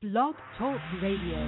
Blog Talk Radio.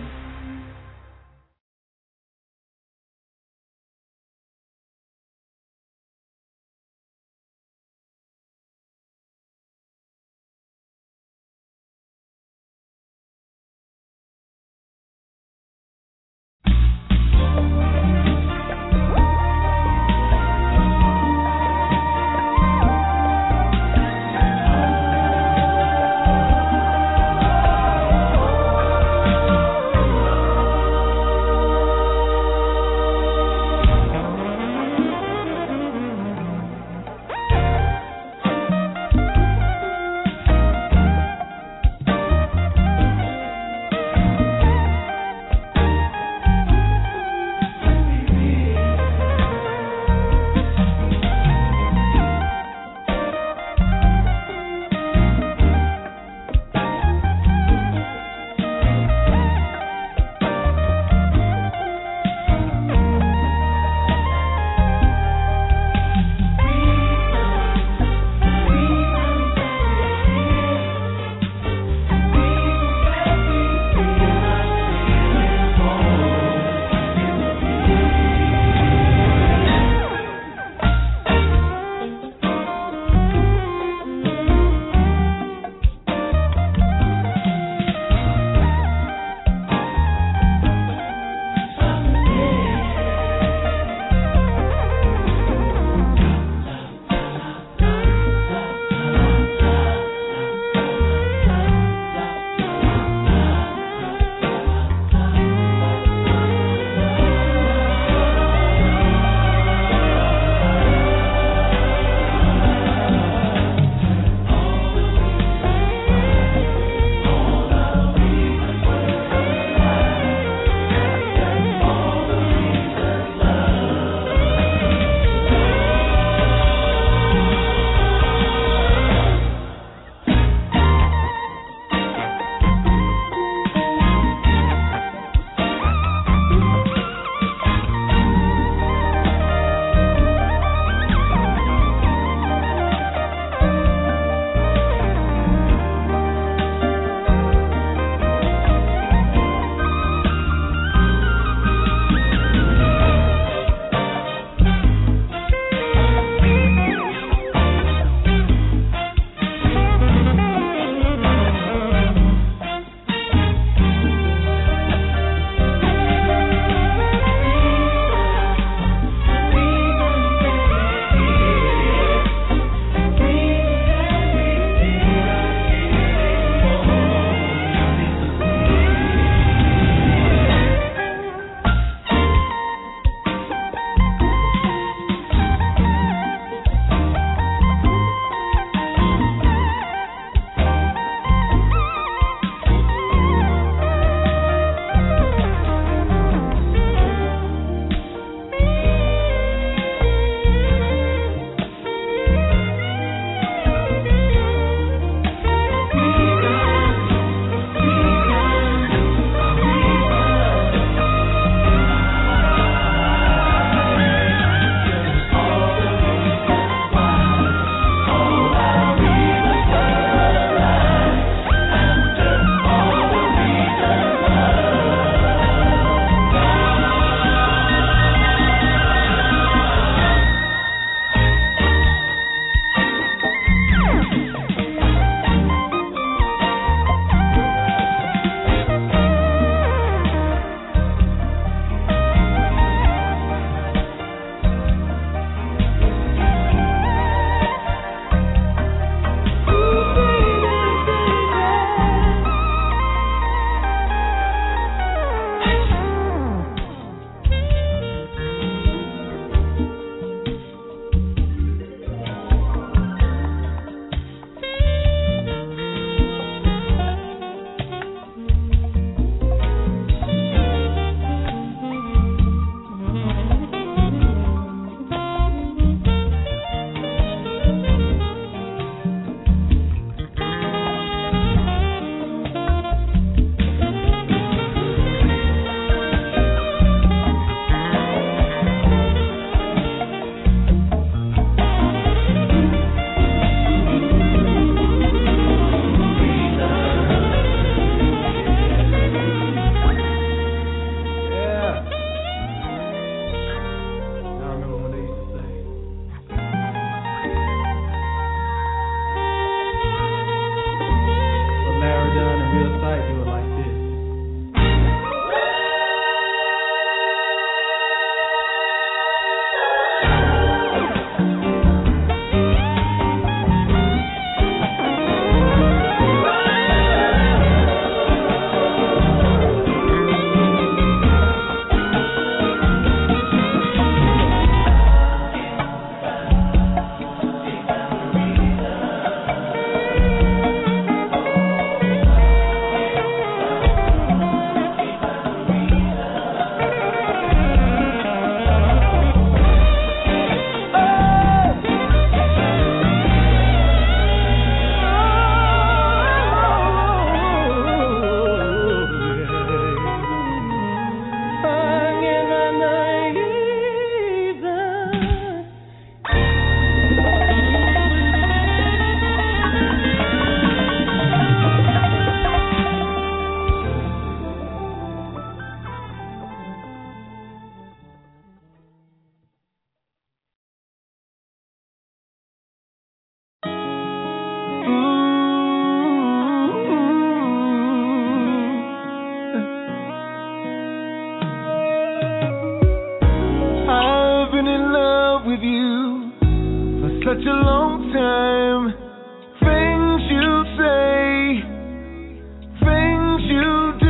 such a long time. Things you say, things you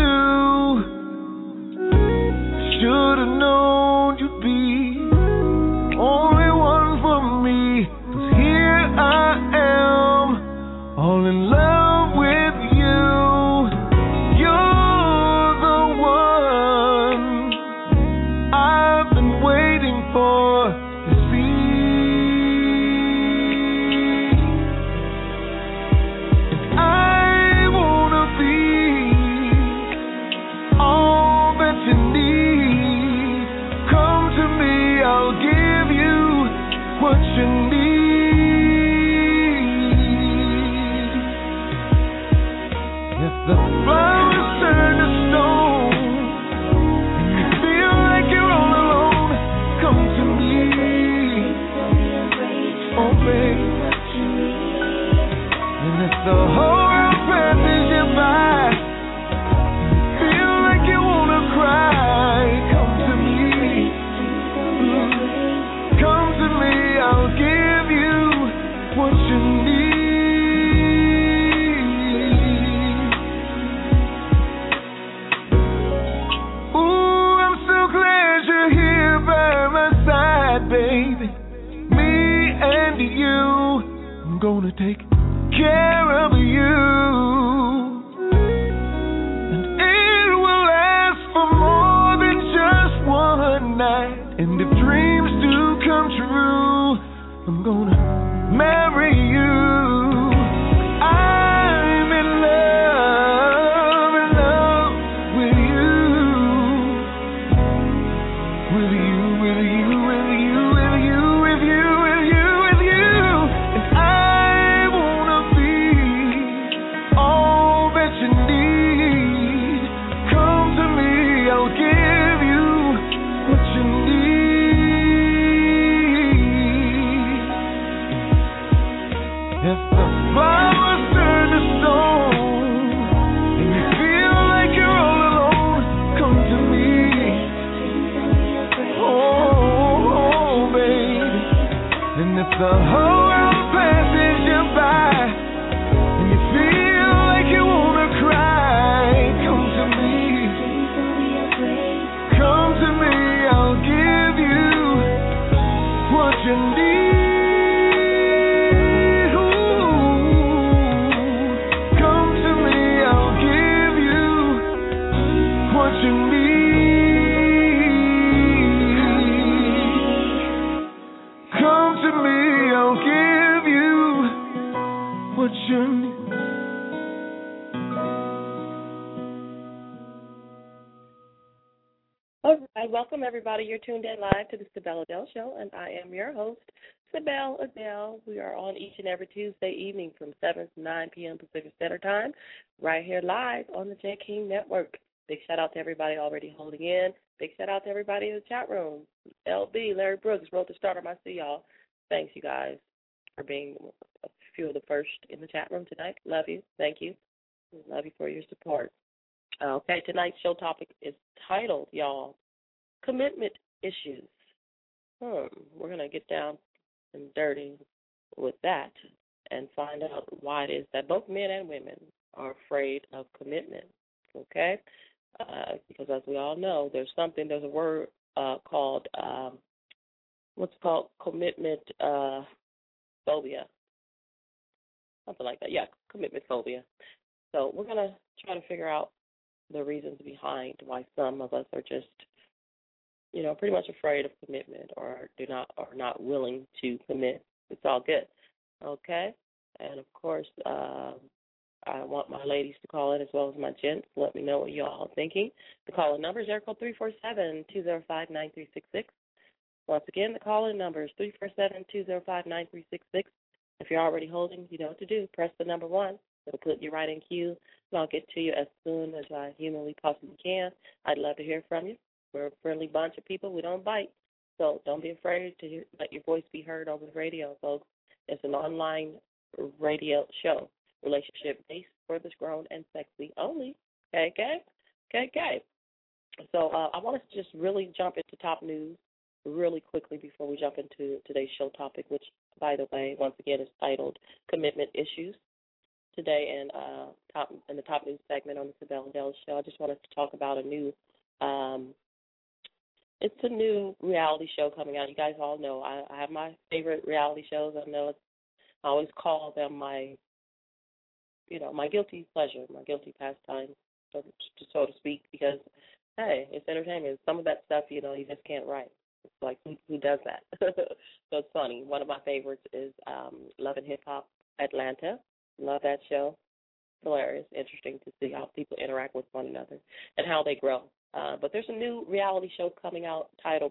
do. Should've known you'd be only one for me. 'Cause here I am, all in love with you. You're the one I've been waiting for to see. And I wanna be all that you need. Come to me, I'll give you what you need. If the flowers turn to stone and you feel like you're all alone, come to me, oh babe. And if the whole world passes you by, feel like you wanna cry, come to me. Come to me, I'll give you what you need. Ooh, I'm so glad you're here by my side, baby. Me and you, I'm gonna take care of you. And it will last for more than just one night. And if dreams do come true, I'm gonna marry you. I'm in love with you. With you, with you, with you, with you, with you, with you, with you. And I wanna be all that you need. Come to me, I'll give you what you need. If the flowers turn to stone and you feel like you're all alone, come to me. Oh, baby. And if the whole world passes you by and you feel like you wanna cry, come to me. Come to me, I'll give you what you need. Ooh. Come to me, I'll give you what you need. Come to me, I'll give you what you need. All right, welcome everybody. You're tuned in live to the Sibel Adele Show, and I am your host, Sibel Adele. We are on each and every Tuesday evening from 7 to 9 p.m. Pacific Standard Time, right here live on the J King Network. Big shout out to everybody already holding in. Big shout out to everybody in the chat room. LB, Larry Brooks, wrote the starter. I see y'all. Thanks, you guys, for being a few of the first in the chat room tonight. Love you. Thank you. Love you for your support. Okay, tonight's show topic is titled, y'all, Commitment Issues. We're going to get down and dirty with that and find out why it is that both men and women are afraid of commitment, okay? Because as we all know, there's a word called, commitment phobia. Something like that. Yeah, commitment phobia. So we're going to try to figure out the reasons behind why some of us are just, pretty much afraid of commitment or not willing to commit. It's all good, okay? And of course, I want my ladies to call in as well as my gents. Let me know what you all are thinking. The call-in number is area code 347-205-9366. Once again, the call-in number is 347-205-9366. If you're already holding, you know what to do. Press the number 1. It'll put you right in queue, and I'll get to you as soon as I humanly possibly can. I'd love to hear from you. We're a friendly bunch of people. We don't bite. So don't be afraid to let your voice be heard over the radio, folks. It's an online radio show, relationship-based, for the grown and sexy only. Okay. So I want to just really jump into top news really quickly before we jump into today's show topic, which by the way, once again, is titled Commitment Issues. Today in the top news segment on the Sibel and Dell Show, I just wanted to talk about it's a new reality show coming out. You guys all know I have my favorite reality shows. I always call them my guilty pleasure, my guilty pastime, so to speak, because, hey, it's entertainment. Some of that stuff, you just can't write. It's like, who does that? So it's funny. One of my favorites is Love and Hip Hop Atlanta. Love that show. Hilarious. Interesting to see how people interact with one another and how they grow. But there's a new reality show coming out titled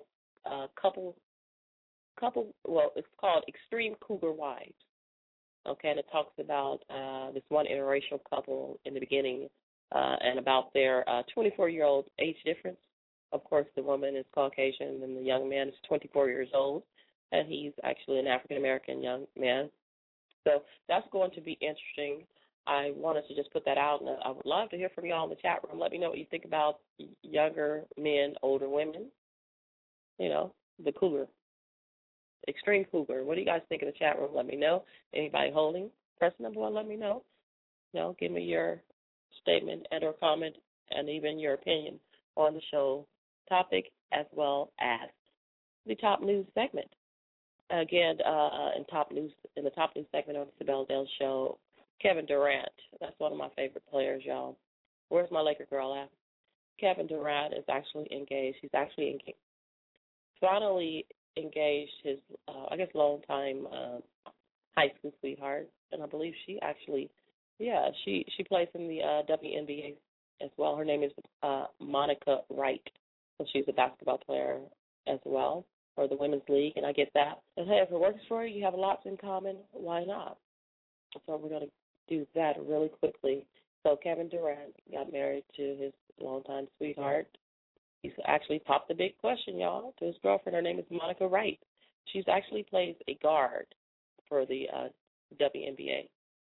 it's called Extreme Cougar Wives. Okay, and it talks about this one interracial couple in the beginning and about their 24-year-old age difference. Of course, the woman is Caucasian and the young man is 24 years old, and he's actually an African-American young man. So that's going to be interesting. I wanted to just put that out, and I would love to hear from y'all in the chat room. Let me know what you think about younger men, older women, the cougar, extreme cougar. What do you guys think in the chat room? Let me know. Anybody holding? Press number 1, let me know. Give me your statement and or comment and even your opinion on the show topic as well as the top news segment. Again, in the top news segment of the Sibel Dell Show, Kevin Durant. That's one of my favorite players, y'all. Where's my Laker girl at? Kevin Durant is actually engaged. He's actually finally engaged his, longtime high school sweetheart, and I believe she actually, she plays in the WNBA as well. Her name is Monica Wright, and she's a basketball player as well for the Women's League, and I get that. And hey, if it works for you, you have lots in common, why not? So we're going to do that really quickly. So Kevin Durant got married to his longtime sweetheart. He's actually popped the big question, y'all, to his girlfriend. Her name is Monica Wright. She's actually plays a guard for the WNBA,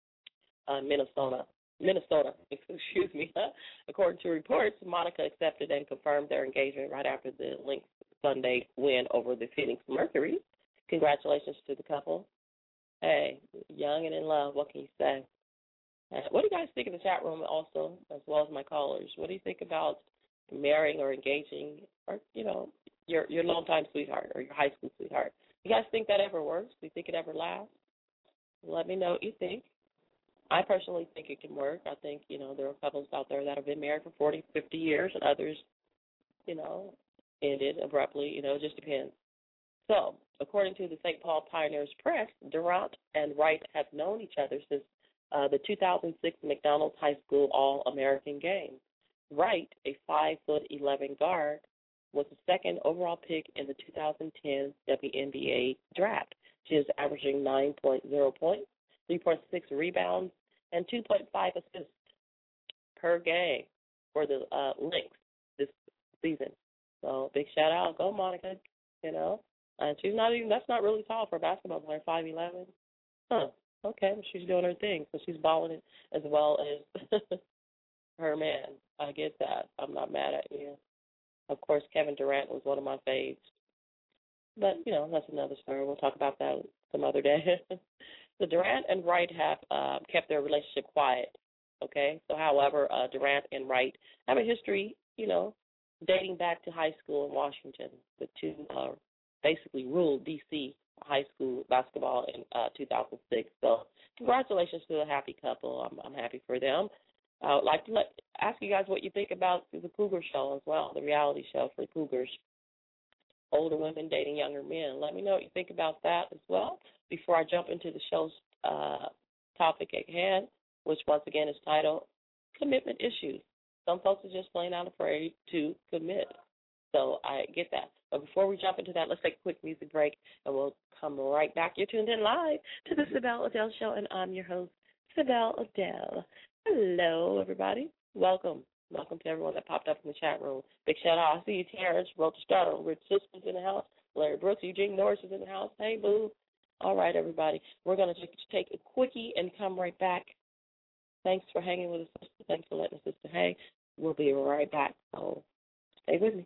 Minnesota, excuse me. According to reports, Monica accepted and confirmed their engagement right after the Lynx Sunday win over the Phoenix Mercury. Congratulations to the couple. Hey, young and in love, what can you say? What do you guys think in the chat room also, as well as my callers? What do you think about marrying or engaging or, your longtime sweetheart or your high school sweetheart? You guys think that ever works? Do you think it ever lasts? Let me know what you think. I personally think it can work. I think, there are couples out there that have been married for 40, 50 years and others, ended abruptly. It just depends. So, according to the St. Paul Pioneers Press, Durant and Wright have known each other since the 2006 McDonald's High School All-American game. Wright, a 5'11" guard, was the second overall pick in the 2010 WNBA draft. She is averaging 9.0 points, 3.6 rebounds, and 2.5 assists per game for the Lynx this season. So, big shout out. Go, Monica, And that's not really tall for a basketball player, 5'11". Huh. Okay, she's doing her thing. So she's balling it as well as her man. I get that. I'm not mad at you. Of course, Kevin Durant was one of my faves. But, that's another story. We'll talk about that some other day. So Durant and Wright have kept their relationship quiet, okay? So, however, Durant and Wright have a history, dating back to high school in Washington. The two basically ruled D.C. high school basketball in 2006. So congratulations to the happy couple. I'm happy for them. I would like to ask you guys what you think about the Cougar show as well, the reality show for Cougars. Older women dating younger men. Let me know what you think about that as well before I jump into the show's topic at hand, which once again is titled Commitment Issues. Some folks are just plain out afraid to commit. So I get that. But before we jump into that, let's take a quick music break, and we'll come right back. You're tuned in live to the Sibel Adele Show, and I'm your host, Sibel Adele. Hello, everybody. Welcome. Welcome to everyone that popped up in the chat room. Big shout-out. I see you, Terrence, Rocha Starter, Rich Sisters in the house, Larry Brooks, Eugene Norris is in the house. Hey, boo. All right, everybody. We're going to take a quickie and come right back. Thanks for hanging with us, sister. Thanks for letting us, sister. Hey, we'll be right back. So stay with me.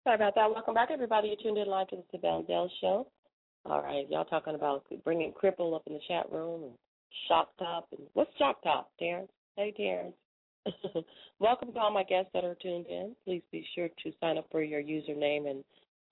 Sorry about that. Welcome back, everybody. You're tuned in live to the Sibel Dell Show. All right, y'all talking about bringing Cripple up in the chat room and Shock Top. And what's Shock Top, Terrence? Hey, Terrence. Welcome to all my guests that are tuned in. Please be sure to sign up for your username and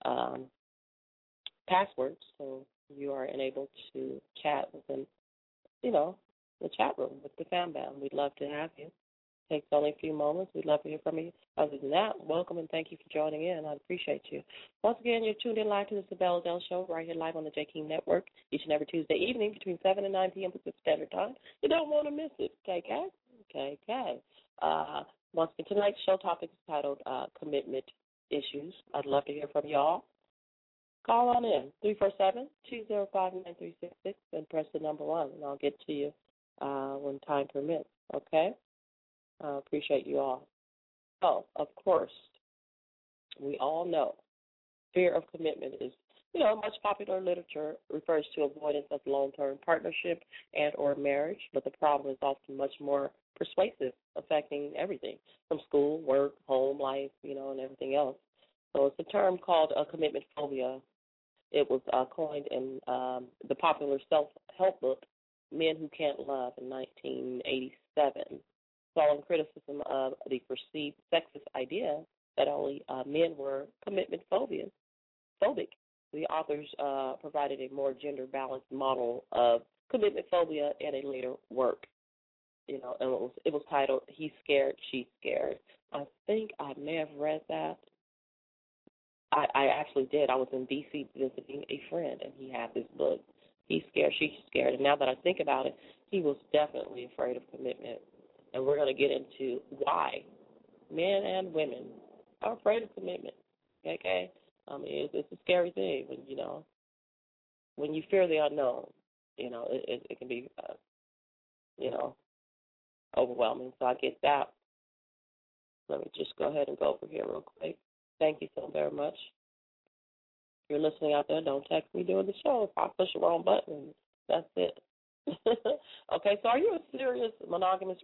password so you are enabled to chat within, the chat room with the Fam Bam. We'd love to have you. Takes only a few moments. We'd love to hear from you. Other than that, welcome and thank you for joining in. I appreciate you. Once again, you're tuned in live to the Sibel Dell Show right here live on the J King Network each and every Tuesday evening between 7 and 9 p.m. Pacific Standard Time. You don't want to miss it, KK. KK. Once again, tonight's show topic is titled Commitment Issues. I'd love to hear from y'all. Call on in, 347-205-9366, and press the number 1, and I'll get to you when time permits, okay? Appreciate you all. Oh, of course, we all know fear of commitment is, much popular literature refers to avoidance of long-term partnership and or marriage, but the problem is often much more persuasive, affecting everything from school, work, home life, and everything else. So it's a term called commitment phobia. It was coined in the popular self-help book, Men Who Can't Love, in 1987. Following criticism of the perceived sexist idea that only men were commitment phobic. The authors provided a more gender-balanced model of commitment phobia in a later work. And it was titled "He's Scared, She's Scared." I think I may have read that. I actually did. I was in D.C. visiting a friend, and he had this book, He's Scared, She's Scared. And now that I think about it, he was definitely afraid of commitment. And we're going to get into why men and women are afraid of commitment, okay? I mean, it's a scary thing when you fear the unknown, it can be, overwhelming. So I get that. Let me just go ahead and go over here real quick. Thank you so very much. If you're listening out there, don't text me during the show. If I push the wrong button, that's it. Okay, so are you in a serious monogamous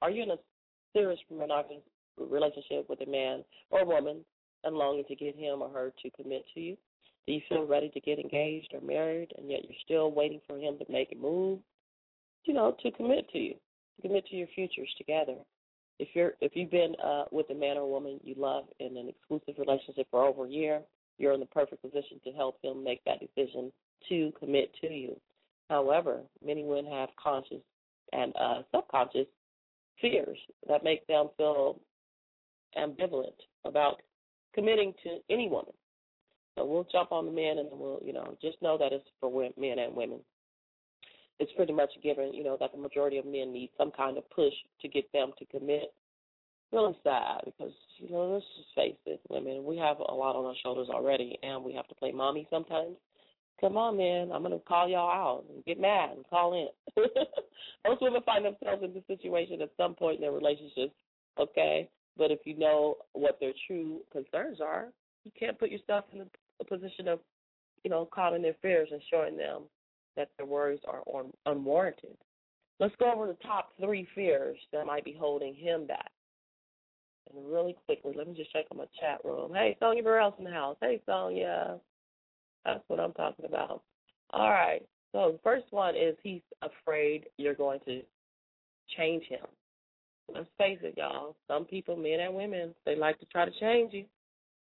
relationship with a man or woman and longing to get him or her to commit to you? Do you feel ready to get engaged or married, and yet you're still waiting for him to make a move, to commit to you, to commit to your futures together? If you've been with a man or woman you love in an exclusive relationship for over a year, you're in the perfect position to help him make that decision to commit to you. However, many women have conscious and subconscious fears that make them feel ambivalent about committing to any woman. So we'll jump on the men, and then we'll, just know that it's for men and women. It's pretty much a given, that the majority of men need some kind of push to get them to commit. Really sad because, let's just face it, women, we have a lot on our shoulders already, and we have to play mommy sometimes. Come on, man, I'm going to call y'all out and get mad and call in. Most women find themselves in this situation at some point in their relationships, okay? But if you know what their true concerns are, you can't put yourself in a position of, calming their fears and showing them that their worries are unwarranted. Let's go over the top 3 fears that might be holding him back. And really quickly, let me just check on my chat room. Hey, Sonia Burrell's in the house. Hey, Sonia. That's what I'm talking about. All right. So the first one is he's afraid you're going to change him. Let's face it, y'all. Some people, men and women, they like to try to change you.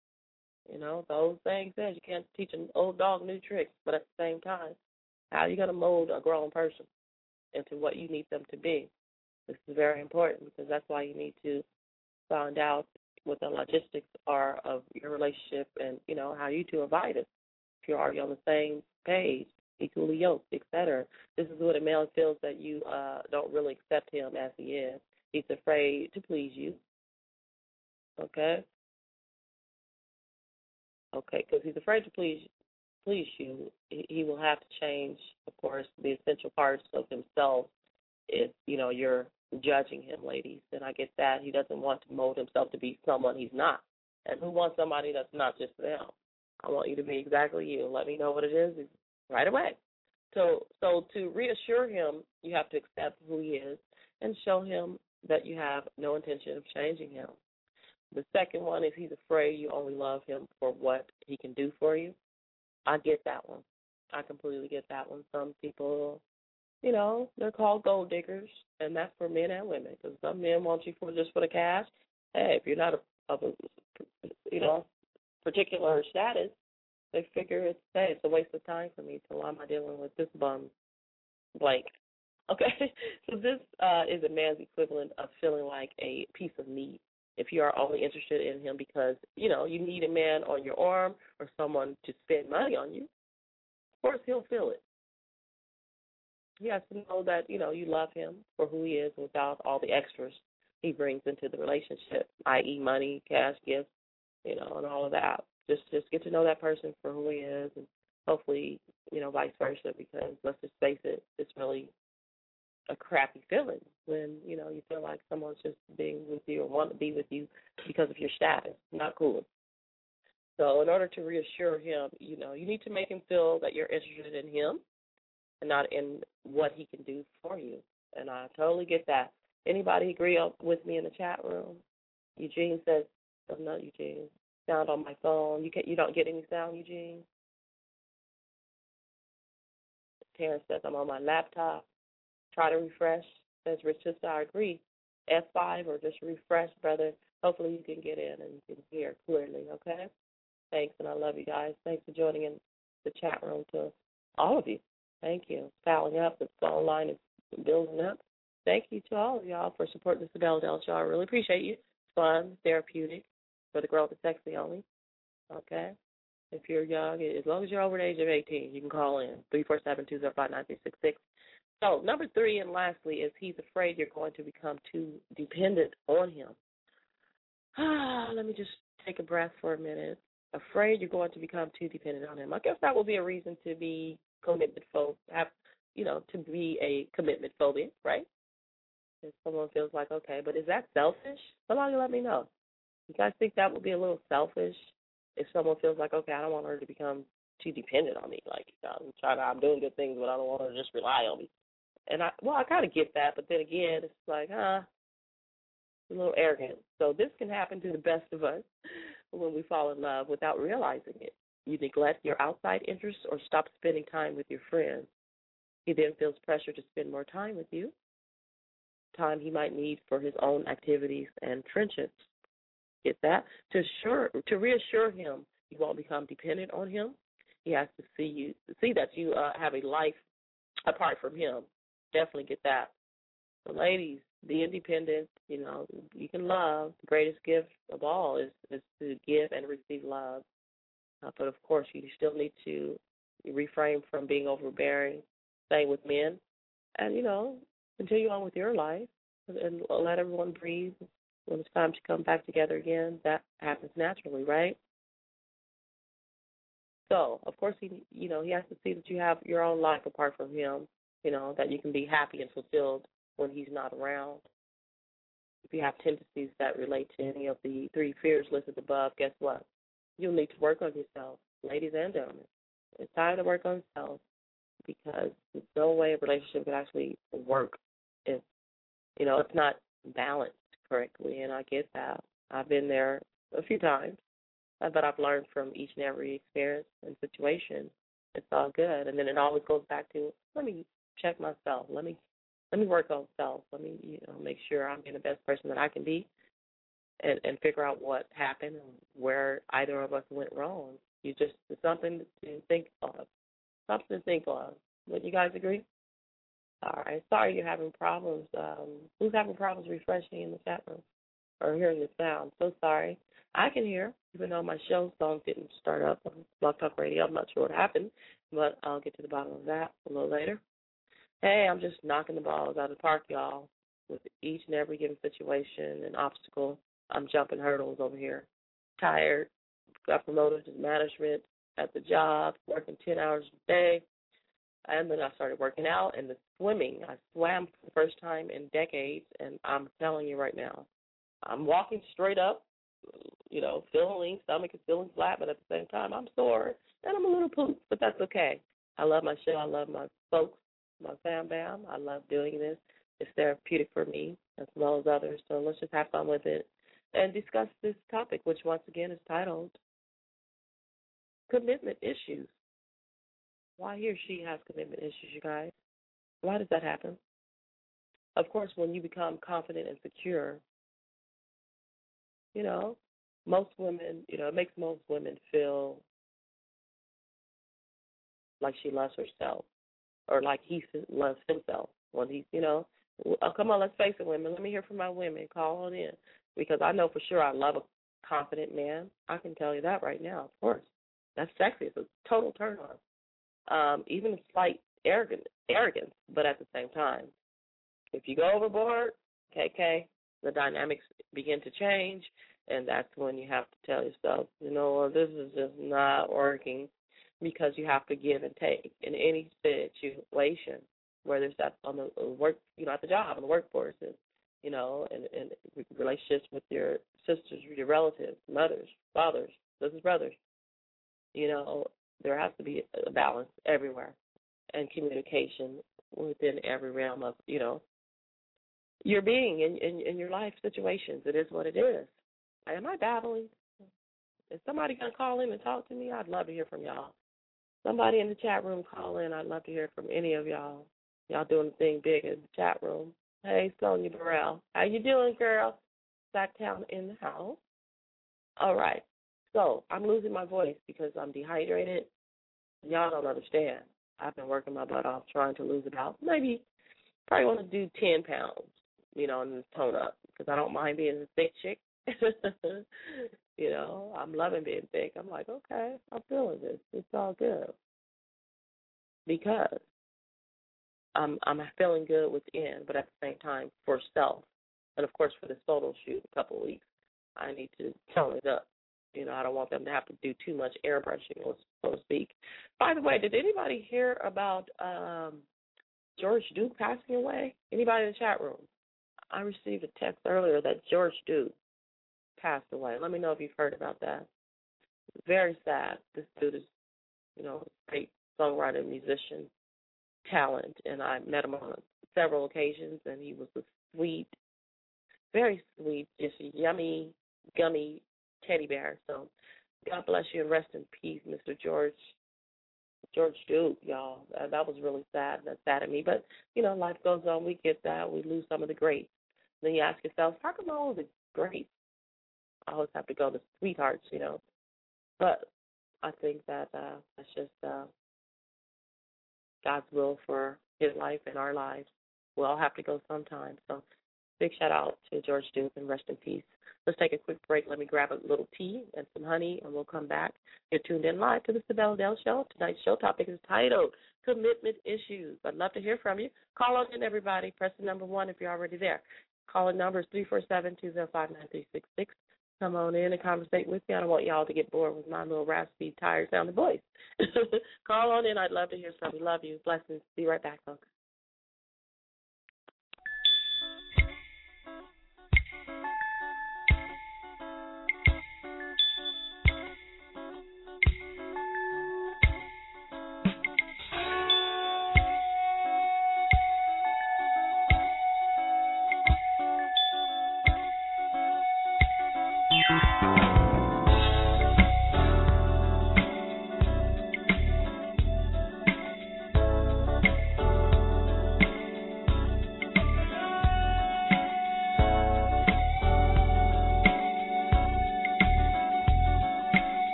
The old saying says you can't teach an old dog new tricks, but at the same time, how are you going to mold a grown person into what you need them to be? This is very important because that's why you need to find out what the logistics are of your relationship and, how you two are vital. If you're already on the same page, equally yoked, etc. This is what a male feels that you don't really accept him as he is. He's afraid to please you. Okay? Okay, because he's afraid to please you. He will have to change, of course, the essential parts of himself if, you're judging him, ladies. And I get that. He doesn't want to mold himself to be someone he's not. And who wants somebody that's not just them? I want you to be exactly you. Let me know what it is right away. So to reassure him, you have to accept who he is and show him that you have no intention of changing him. The second one is he's afraid you only love him for what he can do for you. I get that one. I completely get that one. Some people, they're called gold diggers, and that's for men and women. Because some men want you for the cash. Hey, if you're not of a particular status, they figure it's a waste of time for me. So why am I dealing with this bum blank? Okay, so this is a man's equivalent of feeling like a piece of meat. If you are only interested in him because, you need a man on your arm or someone to spend money on you, of course he'll feel it. He has to know that, you love him for who he is without all the extras he brings into the relationship, i.e. money, cash, gifts, and all of that. Just get to know that person for who he is, and hopefully, vice versa, because let's just face it, it's really a crappy feeling when, you feel like someone's just being with you or want to be with you because of your status. Not cool. So in order to reassure him, you need to make him feel that you're interested in him and not in what he can do for you. And I totally get that. Anybody agree with me in the chat room? Eugene says, oh, no, Eugene, sound on my phone. You don't get any sound, Eugene? Terrence says, I'm on my laptop. Try to refresh. Says Rich Sister, I agree. F5 or just refresh, brother. Hopefully you can get in and you can hear clearly, okay? Thanks, and I love you guys. Thanks for joining in the chat room to all of you. Thank you. Fouling up. The phone line is building up. Thank you to all of y'all for supporting the Sibel Del Show. I really appreciate you. It's fun, therapeutic, for the girls and sexy only, okay? If you're young, as long as you're over the age of 18, you can call in, 347-205-9366. So number 3 and lastly is he's afraid you're going to become too dependent on him. Let me just take a breath for a minute. Afraid you're going to become too dependent on him. I guess that would be a reason to be commitment to be a commitment phobic, right? If someone feels like, okay, but is that selfish? Somebody let me know. You guys think that would be a little selfish if someone feels like, okay, I don't want her to become too dependent on me. Like, I'm doing good things, but I don't want her to just rely on me. And I kind of get that, but then again, it's like, a little arrogant. So this can happen to the best of us when we fall in love without realizing it. You neglect your outside interests or stop spending time with your friends. He then feels pressure to spend more time with you, time he might need for his own activities and friendships. Get that? To reassure him you won't become dependent on him, he has to see that you have a life apart from him. Definitely get that. So ladies, be independent. You can love. The greatest gift of all is to give and receive love. But, of course, you still need to refrain from being overbearing. Same with men. And, continue on with your life and let everyone breathe. When it's time to come back together again, that happens naturally, right? So, of course, he has to see that you have your own life apart from him, that you can be happy and fulfilled when he's not around. If you have tendencies that relate to any of the 3 fears listed above, guess what? You'll need to work on yourself, ladies and gentlemen. It's time to work on yourself because there's no way a relationship could actually work if, it's not balanced correctly, and I get that. I've been there a few times, but I've learned from each and every experience and situation. It's all good, and then it always goes back to, let me check myself. Let me work on self. Let me, make sure I'm being the best person that I can be and figure out what happened and where either of us went wrong. It's something to think of. Something to think of. Would you guys agree? All right. Sorry you're having problems. Who's having problems refreshing in the chat room or hearing the sound? So sorry. I can hear, even though my show song didn't start up on Blog Talk Radio. I'm not sure what happened, but I'll get to the bottom of that a little later. Hey, I'm just knocking the balls out of the park, y'all, with each and every given situation and obstacle. I'm jumping hurdles over here. Tired, got promoted to management at the job, working 10 hours a day. And then I started working out and the swimming. I swam for the first time in decades, and I'm telling you right now, I'm walking straight up, feeling, stomach is feeling flat, but at the same time, I'm sore, and I'm a little pooped, but that's okay. I love my show. I love my folks, my fam bam. I love doing this. It's therapeutic for me as well as others, so let's just have fun with it. and discuss this topic, which once again is titled Commitment Issues. Why he or she has commitment issues, you guys? Why does that happen? Of course, when you become confident and secure, most women, it makes most women feel like she loves herself or like he loves himself when he's, come on, let's face it, women. Let me hear from my women. Call on in because I know for sure I love a confident man. I can tell you that right now, of course. That's sexy. It's a total turn on. Even a slight arrogance, but at the same time, if you go overboard, KK, the dynamics begin to change, and that's when you have to tell yourself, this is just not working, because you have to give and take in any situation, whether it's on the work, at the job, in the workforce, and relationships with your sisters, your relatives, mothers, fathers, sisters, brothers. There has to be a balance everywhere, and communication within every realm of, your being in your life situations. It is what it is. Am I babbling? Is somebody going to call in and talk to me? I'd love to hear from y'all. Somebody in the chat room call in. I'd love to hear from any of y'all. Y'all doing the thing big in the chat room. Hey, Sonia Burrell. How you doing, girl? Sacktown in the house. All right. So I'm losing my voice because I'm dehydrated. Y'all don't understand. I've been working my butt off trying to lose probably want to do 10 pounds, and tone up because I don't mind being a thick chick. I'm loving being thick. I'm like, okay, I'm feeling this. It's all good because I'm feeling good within, but at the same time for self, and of course for the photo shoot in a couple of weeks, I need to tone it up. I don't want them to have to do too much airbrushing, so to speak. By the way, did anybody hear about George Duke passing away? Anybody in the chat room? I received a text earlier that George Duke passed away. Let me know if you've heard about that. Very sad. This dude is, great songwriter, musician, talent, and I met him on several occasions, and he was a sweet, very sweet, just a yummy, gummy teddy bear. So God bless you and rest in peace, Mr. George Duke, y'all. That was really sad. That saddened me. But, life goes on. We get that. We lose some of the greats. Then you ask yourself, how come all of the greats always have to go to sweethearts, But I think that that's just God's will for his life and our lives. We all have to go sometime. So big shout out to George Duke and rest in peace. Let's take a quick break. Let me grab a little tea and some honey, and we'll come back. You're tuned in live to the Sibel Dell Show. Tonight's show topic is titled Commitment Issues. I'd love to hear from you. Call on in, everybody. Press the number 1 if you're already there. Calling number is 347-205-9366. Come on in and conversate with me. I don't want y'all to get bored with my little raspy, tired-sounding voice. Call on in. I'd love to hear from you. Love you. Blessings. Be right back, folks.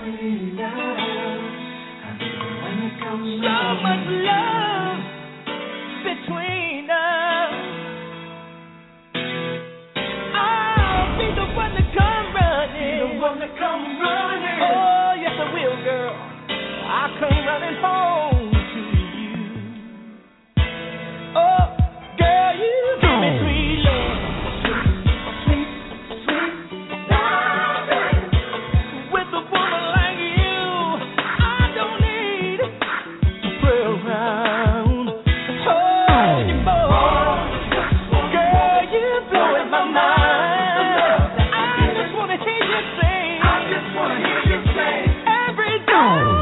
much love between us. I'll be the one to come running. Oh, yes, I will, girl. I'll come running home to you. Oh, girl, you give me sweet love. Sweet love. With a woman like you, I don't need to pray around. Oh, you boy, girl, you blowing my mind. I just wanna hear you sing. Every time.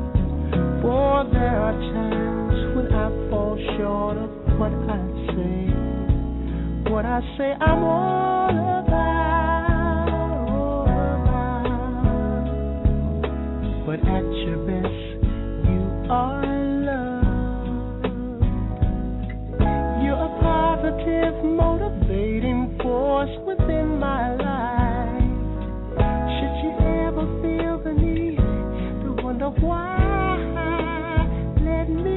There are times when I fall short of what I say. what I say I'm all about. But at your best, you are love. You're a positive, motivating force within my life. Should you ever feel the need to wonder why, let me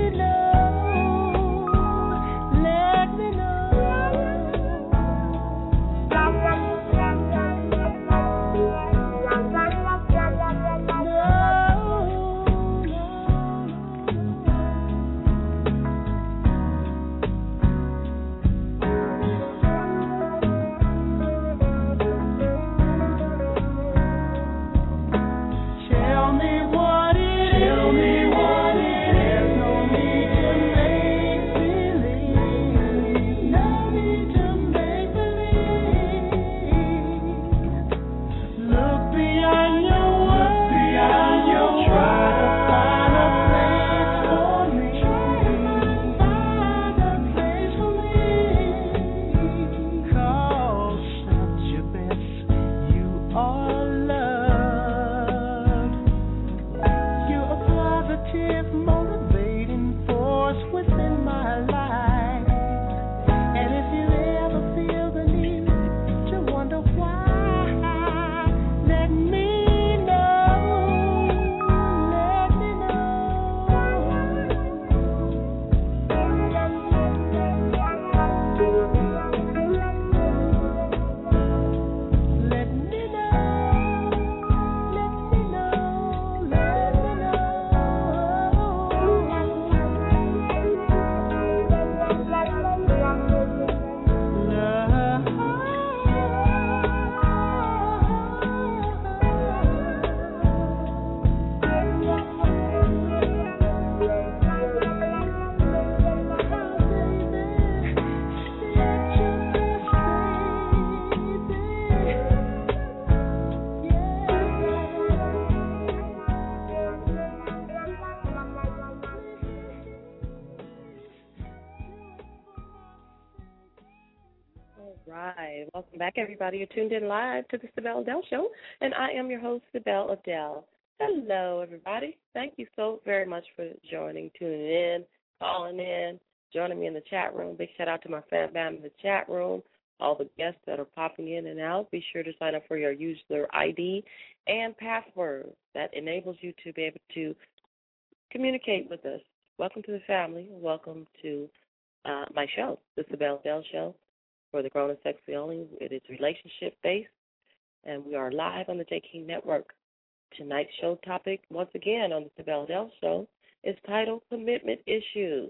Right. Welcome back, everybody. You're tuned in live to the Sibel Adele Show, and I am your host, Sibel Adele. Hello, everybody. Thank you so very much for joining, tuning in, calling in, joining me in the chat room. Big shout out to my fan bam in the chat room, all the guests that are popping in and out. Be sure to sign up for your user ID and password that enables you to be able to communicate with us. Welcome to the family. Welcome to my show, the Sibel Adele Show. For the grown and sexually only, it is relationship-based, and we are live on the J. King Network. Tonight's show topic, once again on the Sibel Adele Show, is titled Commitment Issues.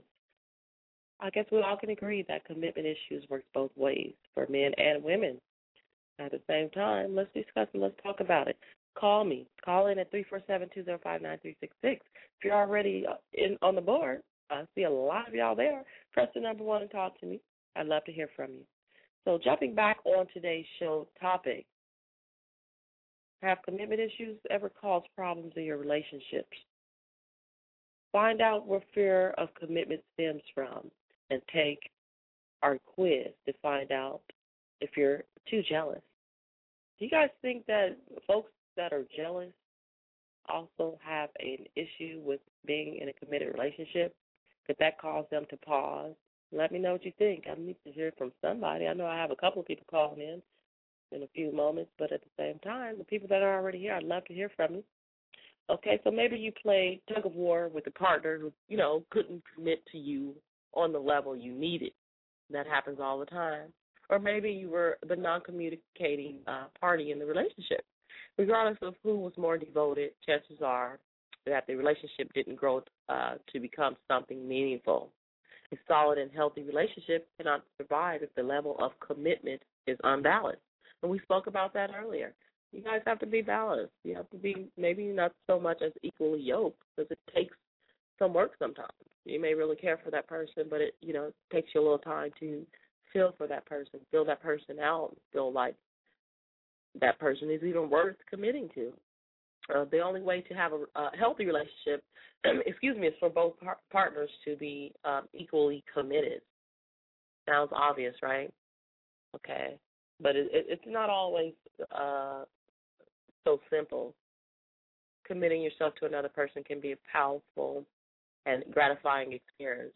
I guess we all can agree that commitment issues work both ways for men and women. At the same time, let's discuss and let's talk about it. Call me. Call in at 347-205-9366. If you're already on the board, I see a lot of y'all there. Press the number 1 and talk to me. I'd love to hear from you. So jumping back on today's show topic, have commitment issues ever caused problems in your relationships? Find out where fear of commitment stems from and take our quiz to find out if you're too jealous. Do you guys think that folks that are jealous also have an issue with being in a committed relationship? Could that cause them to pause? Let me know what you think. I need to hear from somebody. I know I have a couple of people calling in a few moments, but at the same time, the people that are already here, I'd love to hear from you. Okay, so maybe you played tug of war with a partner who, couldn't commit to you on the level you needed. That happens all the time. Or maybe you were the non-communicating party in the relationship. Regardless of who was more devoted, chances are that the relationship didn't grow to become something meaningful. A solid and healthy relationship cannot survive if the level of commitment is unbalanced. And we spoke about that earlier. You guys have to be balanced. You have to be maybe not so much as equally yoked, because it takes some work sometimes. You may really care for that person, but it takes you a little time to feel for that person, feel that person out, feel like that person is even worth committing to. The only way to have a healthy relationship, is for both partners to be equally committed. Sounds obvious, right? okay? But it's not always so simple. Committing yourself to another person can be a powerful and gratifying experience.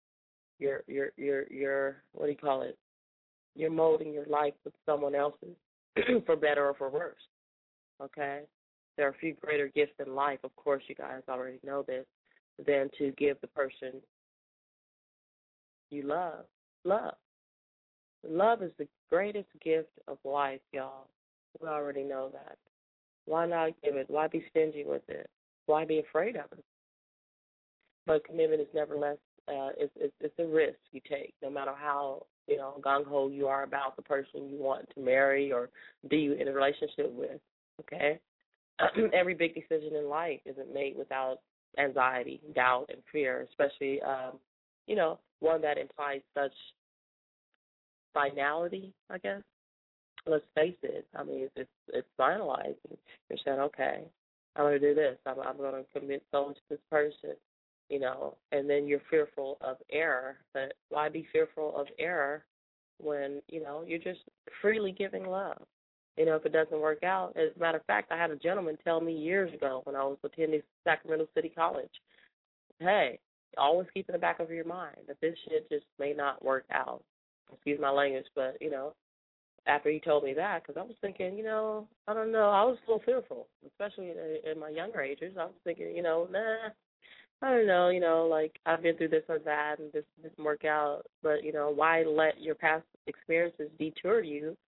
You're what do you call it? You're molding your life with someone else's for better or for worse. Okay? There are few greater gifts in life, of course you guys already know this, than to give the person you love. Love. Love is the greatest gift of life, y'all. We already know that. Why not give it? Why be stingy with it? Why be afraid of it? But commitment is nevertheless, it's a risk you take, no matter how, gung-ho you are about the person you want to marry or be in a relationship with, okay? Every big decision in life isn't made without anxiety, doubt, and fear, especially, one that implies such finality, I guess. Let's face it. I mean, it's finalized. You're saying, okay, I'm going to do this. I'm going to commit so much to this person, and then you're fearful of error. But why be fearful of error when, you're just freely giving love? If it doesn't work out. As a matter of fact, I had a gentleman tell me years ago when I was attending Sacramento City College, hey, always keep in the back of your mind that this shit just may not work out. Excuse my language, but, after he told me that, because I was thinking, I don't know, I was a little fearful, especially in my younger ages. I was thinking, I don't know, like I've been through this or that and this didn't work out, but, why let your past experiences detour you,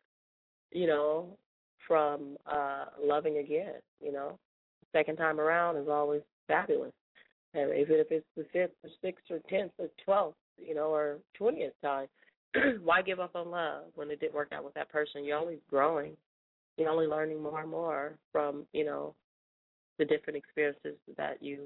from loving again, Second time around is always fabulous. And even if it's the 5th or 6th or 10th or 12th, or 20th time, why give up on love when it didn't work out with that person? You're only growing. You're only learning more and more from, the different experiences that you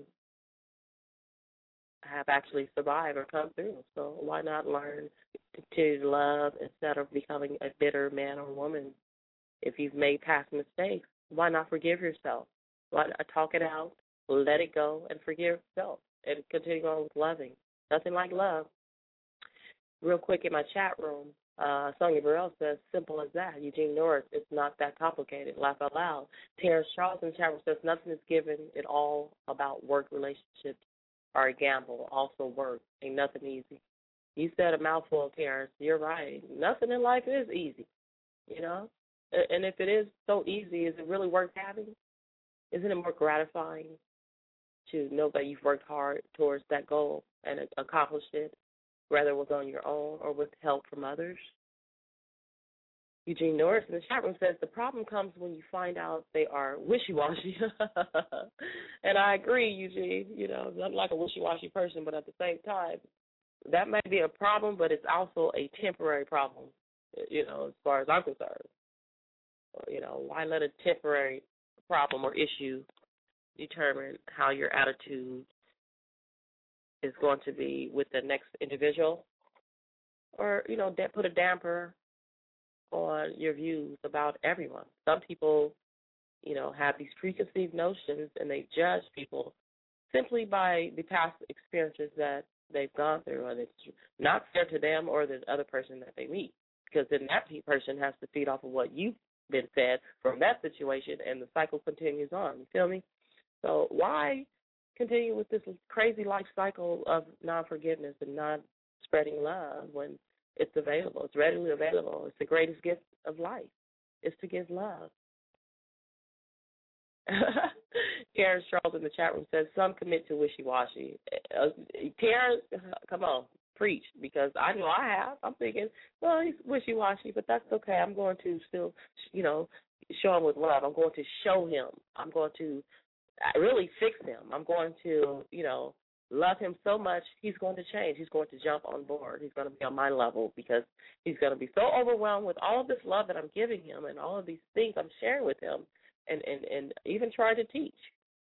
have actually survived or come through. So why not learn to love instead of becoming a bitter man or woman? If you've made past mistakes, why not forgive yourself? Why not talk it out, let it go, and forgive yourself and continue on with loving? Nothing like love. Real quick in my chat room, Sonia Burrell says, simple as that. Eugene Norris, it's not that complicated. Laugh out loud. Terrence Charles in the chat room says, nothing is given at all about work relationships are a gamble. Also work. Ain't nothing easy. You said a mouthful, Terrence. You're right. Nothing in life is easy, And if it is so easy, is it really worth having? Isn't it more gratifying to know that you've worked hard towards that goal and accomplished it, whether it was on your own or with help from others? Eugene Norris in the chat room says, the problem comes when you find out they are wishy-washy. And I agree, Eugene. I'm like a wishy-washy person, but at the same time, that may be a problem, but it's also a temporary problem, as far as I'm concerned. Why let a temporary problem or issue determine how your attitude is going to be with the next individual? Or, put a damper on your views about everyone. Some people, have these preconceived notions and they judge people simply by the past experiences that they've gone through, and it's not fair to them or the other person that they meet, because then that person has to feed off of what you've been fed from that situation, and the cycle continues on. You feel me? So why continue with this crazy life cycle of non-forgiveness and not spreading love when it's available? It's readily available. It's the greatest gift of life. It's to give love. Terrence Charles in the chat room says, some commit to wishy-washy. Terrence, come on, preach, because I know I have. I'm thinking, well, he's wishy-washy, but that's okay. I'm going to still, show him with love. I'm going to show him. I'm going to really fix him. I'm going to, love him so much, he's going to change. He's going to jump on board. He's going to be on my level because he's going to be so overwhelmed with all of this love that I'm giving him and all of these things I'm sharing with him and even trying to teach,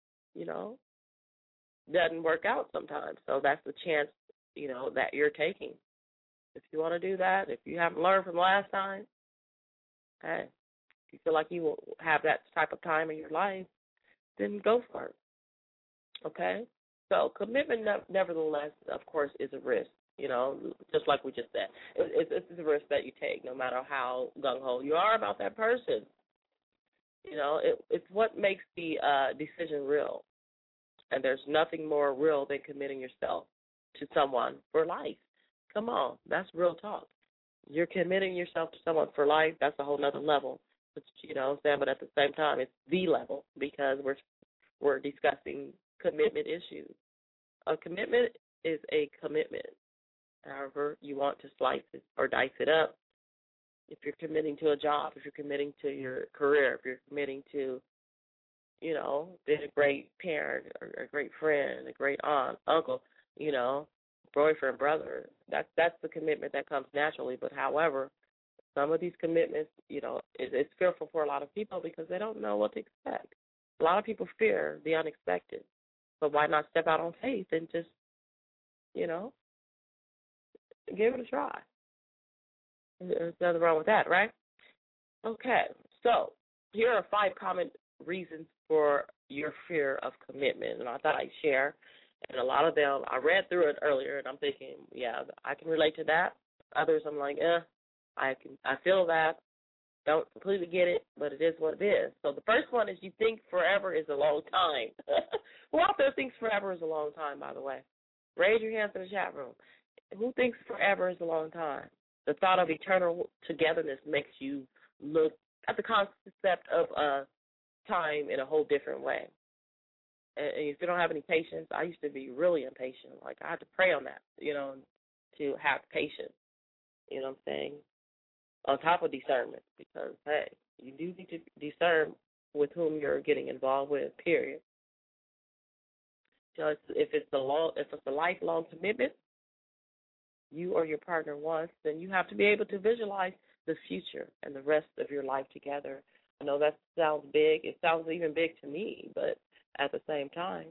doesn't work out sometimes. So that's the chance, that you're taking. If you want to do that, if you haven't learned from last time, hey, if you feel like you will have that type of time in your life, then go for it. Okay? So commitment, nevertheless, of course, is a risk. just like we just said. It's the risk that you take, no matter how gung-ho you are about that person. It's what makes the decision real. And there's nothing more real than committing yourself to someone for life. Come on, that's real talk. You're committing yourself to someone for life. That's a whole nother level. But, but at the same time, it's the level because we're discussing commitment issues. A commitment is a commitment. However you want to slice it or dice it up. If you're committing to a job, if you're committing to your career, if you're committing to, being a great parent or a great friend, a great aunt, uncle, boyfriend, brother, that's the commitment that comes naturally. But however, some of these commitments, it's fearful for a lot of people because they don't know what to expect. A lot of people fear the unexpected. But why not step out on faith and just, give it a try? There's nothing wrong with that, right? Okay, so here are 5 common reasons for your fear of commitment, and I thought I'd share. And a lot of them, I read through it earlier, and I'm thinking, yeah, I can relate to that. Others, I'm like, I feel that. Don't completely get it, but it is what it is. So the first one is you think forever is a long time. Who out there thinks forever is a long time, by the way? Raise your hands in the chat room. Who thinks forever is a long time? The thought of eternal togetherness makes you look at the concept of time in a whole different way. And if you don't have any patience, I used to be really impatient. Like, I had to pray on that, to have patience. You know what I'm saying? On top of discernment, because, hey, you do need to discern with whom you're getting involved with, period. So if it's a lifelong commitment you or your partner wants, then you have to be able to visualize the future and the rest of your life together. I know that sounds big. It sounds even big to me, but at the same time,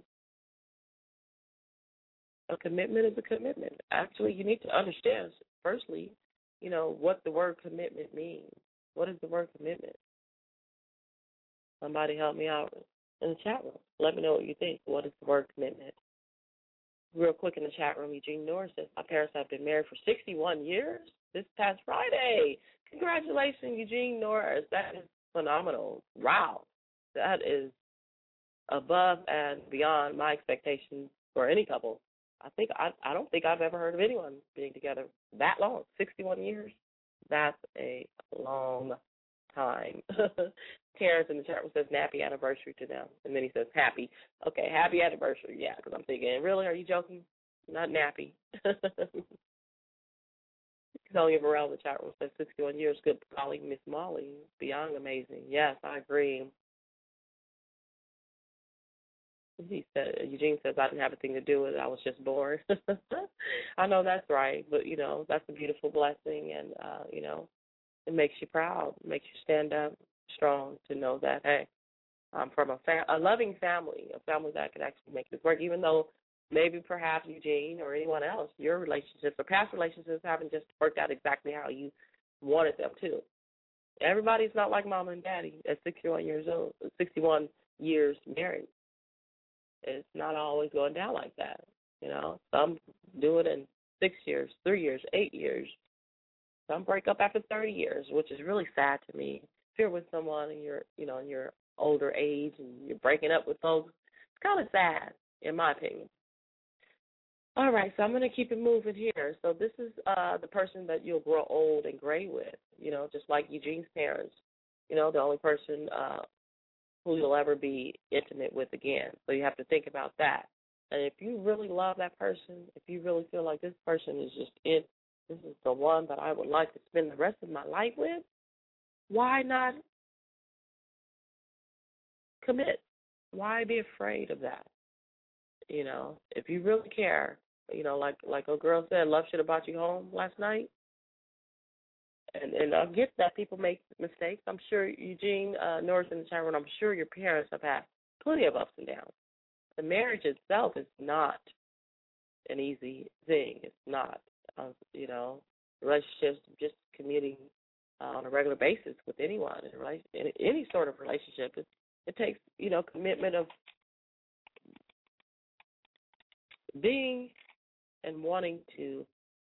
a commitment is a commitment. Actually, you need to understand, firstly, what the word commitment means. What is the word commitment? Somebody help me out in the chat room. Let me know what you think. What is the word commitment? Real quick in the chat room, Eugene Norris says, my parents have been married for 61 years this past Friday. Congratulations, Eugene Norris. That is phenomenal. Wow. That is above and beyond my expectations for any couple. I don't think I've ever heard of anyone being together that long, 61 years. That's a long time. Terrence in the chat room says, happy anniversary to them. And then he says, happy. Okay, happy anniversary, yeah, because I'm thinking, really, are you joking? Not nappy. Tony Morrell in the chat room says, 61 years, good golly, Miss Molly, beyond amazing. Yes, I agree. Eugene says, I didn't have a thing to do with it. I was just born. I know that's right, but, that's a beautiful blessing, and, it makes you proud. It makes you stand up strong to know that, hey, I'm from a loving family, a family that can actually make this work, even though maybe perhaps Eugene or anyone else, your relationships or past relationships haven't just worked out exactly how you wanted them to. Everybody's not like mom and daddy at 61 years old, 61 years married. It's not always going down like that, Some do it in 6 years, 3 years, 8 years. Some break up after 30 years, which is really sad to me. If you're with someone and you're, in your older age and you're breaking up with folks, it's kind of sad, in my opinion. All right, so I'm going to keep it moving here. So this is the person that you'll grow old and gray with, just like Eugene's parents. The only person who you'll ever be intimate with again. So you have to think about that. And if you really love that person, if you really feel like this person is just it, this is the one that I would like to spend the rest of my life with, why not commit? Why be afraid of that? If you really care, like a girl said, love should have brought you home last night. And I get that people make mistakes. I'm sure Eugene Norris in the chat room, I'm sure your parents have had plenty of ups and downs. The marriage itself is not an easy thing. It's not, relationships, just commuting on a regular basis with anyone in any sort of relationship. It takes, commitment of being and wanting to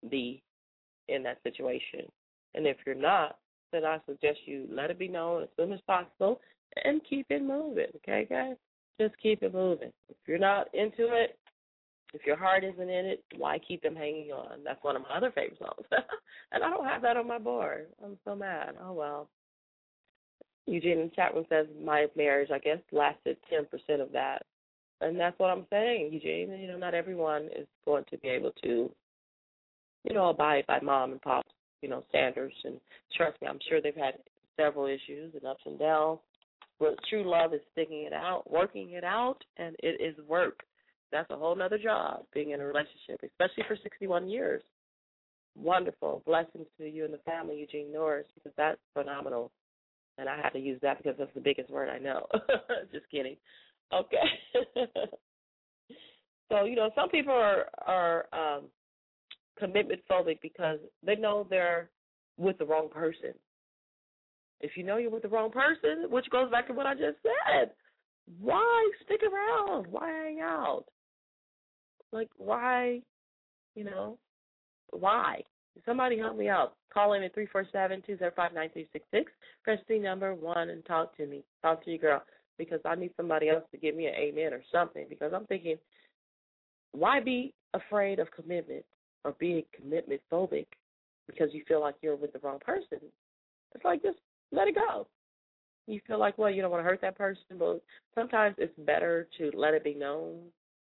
be in that situation. And if you're not, then I suggest you let it be known as soon as possible and keep it moving, okay, guys? Just keep it moving. If you're not into it, if your heart isn't in it, why keep them hanging on? That's one of my other favorite songs. And I don't have that on my board. I'm so mad. Oh, well. Eugene in the chat room says my marriage, I guess, lasted 10% of that. And that's what I'm saying, Eugene. You know, not everyone is going to be able to, you know, abide by mom and pop's, you know, standards. And trust me, I'm sure they've had several issues and ups and downs. But true love is sticking it out, working it out, and it is work. That's a whole other job, being in a relationship, especially for 61 years. Wonderful. Blessings to you and the family, Eugene Norris, because that's phenomenal. And I had to use that because that's the biggest word I know. Just kidding. Okay. So, you know, some people are commitment phobic because they know they're with the wrong person. If you know you're with the wrong person, which goes back to what I just said, why stick around? Why hang out? Like, why, you know, why? Somebody help me out. Call in at 347-205-9366. Press the number 1 and talk to me. Talk to your girl, because I need somebody else to give me an amen or something, because I'm thinking, why be afraid of commitment or being commitment phobic because you feel like you're with the wrong person? It's like, just let it go. You feel like, well, you don't want to hurt that person, but sometimes it's better to let it be known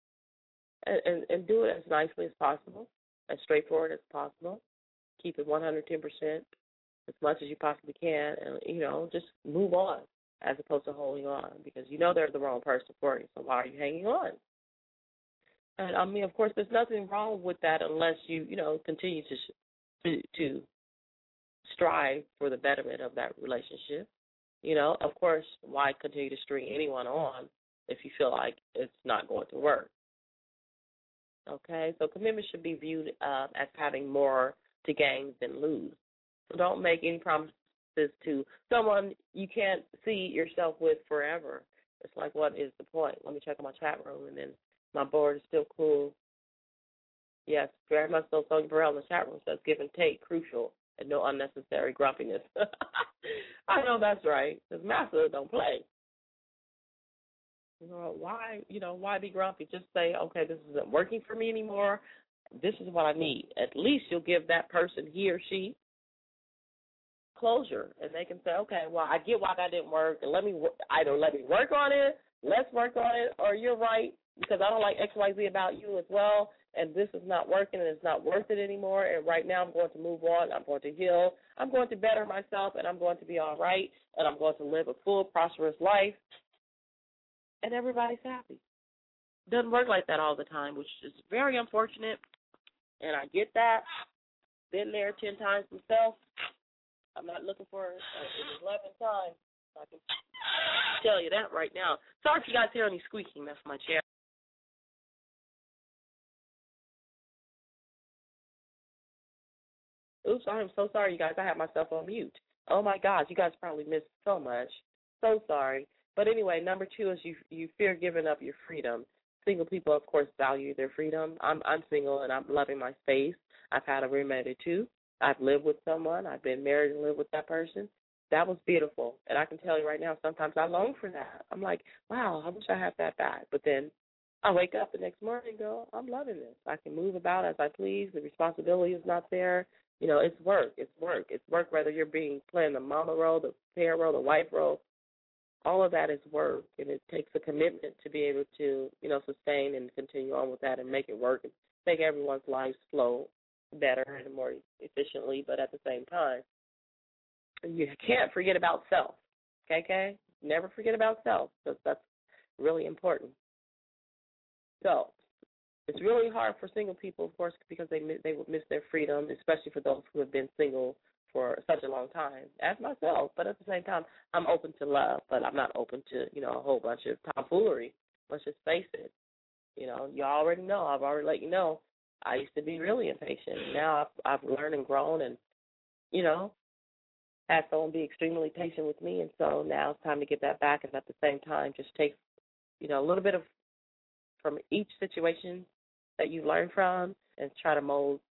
and do it as nicely as possible, as straightforward as possible. Keep it 110% as much as you possibly can, and, you know, just move on as opposed to holding on, because you know they're the wrong person for you, so why are you hanging on? And, I mean, of course, there's nothing wrong with that unless you, you know, continue to strive for the betterment of that relationship. You know, of course, why continue to string anyone on if you feel like it's not going to work? Okay, so commitment should be viewed as having more to gain than lose. So don't make any promises to someone you can't see yourself with forever. It's like, what is the point? Let me check on my chat room, and then my board is still cool. Yes, very much so. Sonia Burrell in the chat room says, give and take, crucial, and no unnecessary grumpiness. I know that's right, because Master don't play. You know, why be grumpy? Just say, okay, this isn't working for me anymore. This is what I need. At least you'll give that person, he or she, closure, and they can say, okay, well, I get why that didn't work, and either let me work on it, let's work on it, or you're right, because I don't like XYZ about you as well, and this is not working, and it's not worth it anymore, and right now I'm going to move on, I'm going to heal, I'm going to better myself, and I'm going to be all right, and I'm going to live a full, prosperous life, and everybody's happy. Doesn't work like that all the time, which is very unfortunate, and I get that. Been there 10 times myself. I'm not looking for an 11th time. I can tell you that right now. Sorry if you guys hear any squeaking. That's my chair. Oops, I am so sorry, you guys. I have myself on mute. Oh, my gosh. You guys probably missed so much. So sorry. But anyway, number 2 is you fear giving up your freedom. Single people, of course, value their freedom. I'm single, and I'm loving my space. I've had a roommate or 2. I've lived with someone. I've been married and lived with that person. That was beautiful. And I can tell you right now, sometimes I long for that. I'm like, wow, I wish I had that back. But then I wake up the next morning and go, I'm loving this. I can move about as I please. The responsibility is not there. You know, it's work. It's work. It's work whether you're playing the mama role, the parent role, the wife role. All of that is work, and it takes a commitment to be able to, you know, sustain and continue on with that and make it work and make everyone's lives flow better and more efficiently, but at the same time, you can't forget about self, okay? Never forget about self, because that's really important. So it's really hard for single people, of course, because they would miss their freedom, especially for those who have been single for such a long time, as myself. But at the same time, I'm open to love, but I'm not open to, you know, a whole bunch of tomfoolery. Let's just face it. You know, you already know. I've already let you know. I used to be really impatient. Now I've learned and grown and, you know, had someone be extremely patient with me. And so now it's time to get that back. And at the same time, just take, you know, a little bit of from each situation that you learn from and try to mold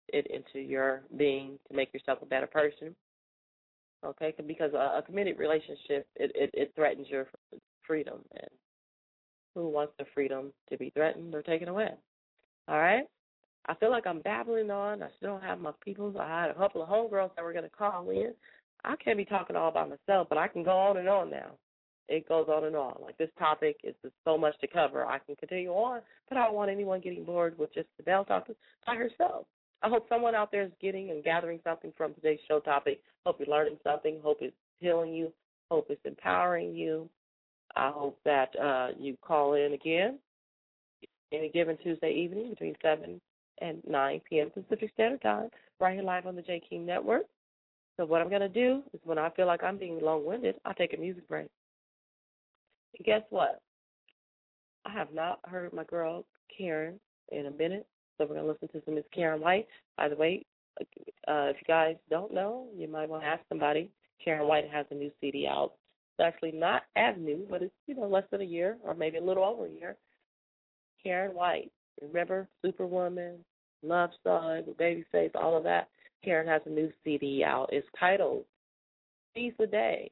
it into your being to make yourself a better person. Okay, because a committed relationship, it threatens your freedom. And who wants the freedom to be threatened or taken away? All right? I feel like I'm babbling on. I still don't have my people. I had a couple of homegirls that were going to call in. I can't be talking all by myself, but I can go on and on now. It goes on and on. Like, this topic is just so much to cover. I can continue on, but I don't want anyone getting bored with just Sibel talking by herself. I hope someone out there is getting and gathering something from today's show topic. Hope you're learning something. Hope it's healing you. Hope it's empowering you. I hope that you call in again any given Tuesday evening between 7 and 9 p.m. Pacific Standard Time, right here live on the J. King Network. So what I'm going to do is when I feel like I'm being long-winded, I'll take a music break. And guess what? I have not heard my girl Karen in a minute, so we're going to listen to some Miss Karen White. By the way, if you guys don't know, you might want to ask somebody. Karen White has a new CD out. It's actually not as new, but it's, less than a year or maybe a little over a year. Karen White. Remember Superwoman, Love Song, Babyface, all of that? Karen has a new CD out. It's titled Seize the Day.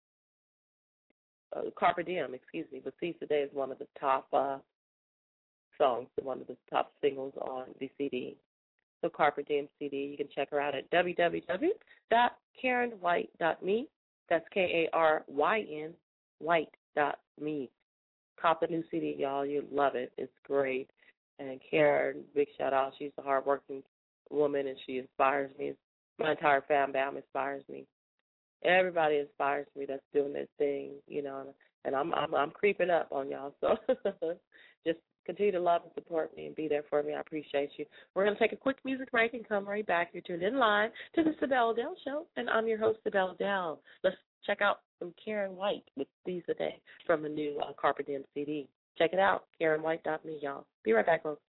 Carpe Diem, excuse me, but Seize the Day is one of the top songs, one of the top singles on the CD. So Carpe Diem CD, you can check her out at www.karenwhite.me. That's Karyn, white.me. Cop the new CD, y'all. You'll love it. It's great. And Karen, big shout out. She's a hardworking woman, and she inspires me. My entire fan bam inspires me. Everybody inspires me that's doing this thing, and I'm creeping up on y'all. So just continue to love and support me and be there for me. I appreciate you. We're going to take a quick music break and come right back. You're tuned in live to the Sibel Dell Show, and I'm your host, Sibel Dell. Let's check out some Karen White with Seize the Day from the new Carpe Diem CD. Check it out, KarenWhite.me, y'all. Be right back, folks.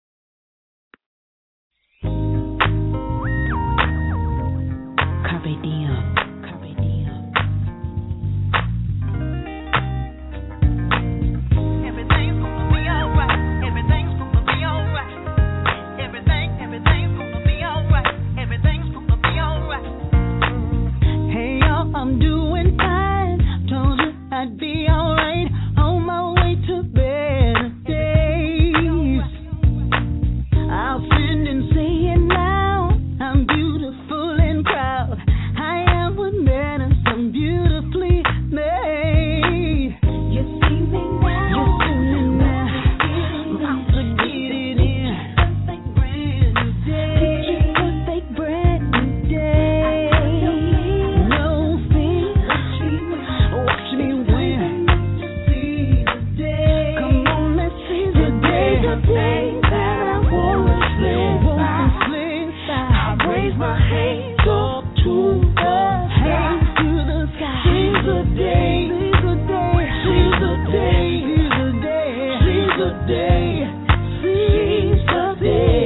Carpe Diem. Carpe Diem. Everything's gonna be alright. Everything's gonna be alright. Everything's gonna be alright. Everything's gonna be alright. Hey y'all, I'm doing fine. Told you I'd be alright. On my way to better days. I'll stand and say it now. I'm beautiful and proud. I am what matters. I'm beautifully made. You see me now. You see me now. About to get it in. Perfect brand new day. Perfect brand new day. No fear. Watch me win. See the day. Come on, let's see the day. The day that I wanna slip by. I raise my hands up to the sky. Seize the day. Seize the day. Seize the day. Seize the day.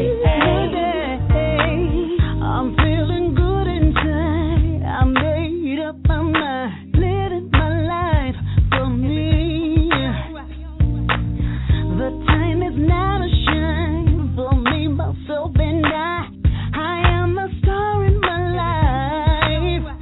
I'm feeling good inside. I made up my mind. Living my life for me. The time is now to shine for me, myself, and I am a star in my life.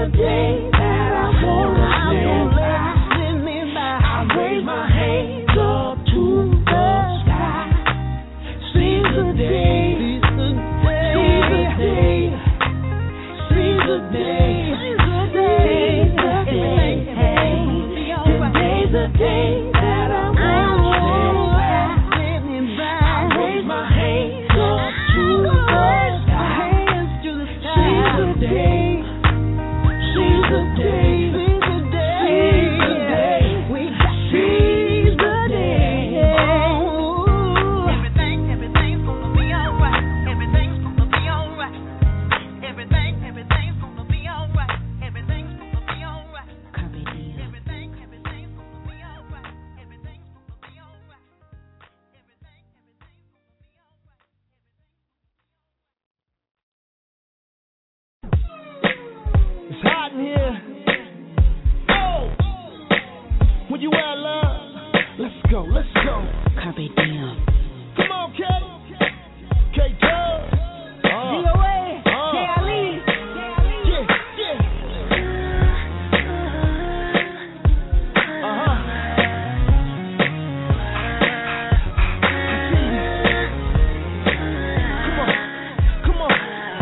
the day that I wanna stand by. I raise my hands up to the sky. Seize the day, seize the day, seize the day, seize the day, today's the day that I wanna stand by. I raise my hands up to the sky. Seize the day, seize the day, seize the day, seize the day. Everything's gonna be alright. Everything's gonna be alright. Everything's gonna be alright. Everything's gonna be alright. Carpe diem. Everything's gonna be alright. Everything's gonna be alright. It's hot in here. Oh, where you at, love? Let's go, let's go. Carpe diem. Come on, K. K-Dub. DOA, K-Ali. Yeah, yeah. Uh-huh. Come on, come on.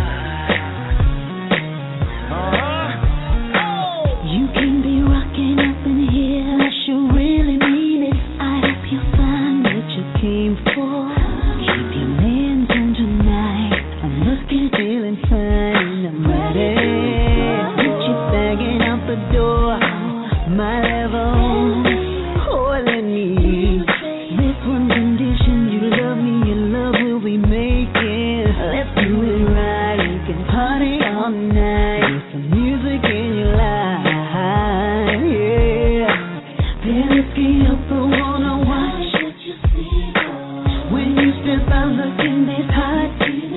Uh-huh. Oh. You can be rocking up in here unless you really mean it. I hope you find what you came for. Keep your hands on tonight. I'm looking, feeling fine. I'm ready. Put you bagging out the door. My level, calling me. This one condition, you love me, your love will be making. Let's do it right. We can party all night with some music in your life. Yeah. Then let's get up, I wanna watch. When you step out looking this hot,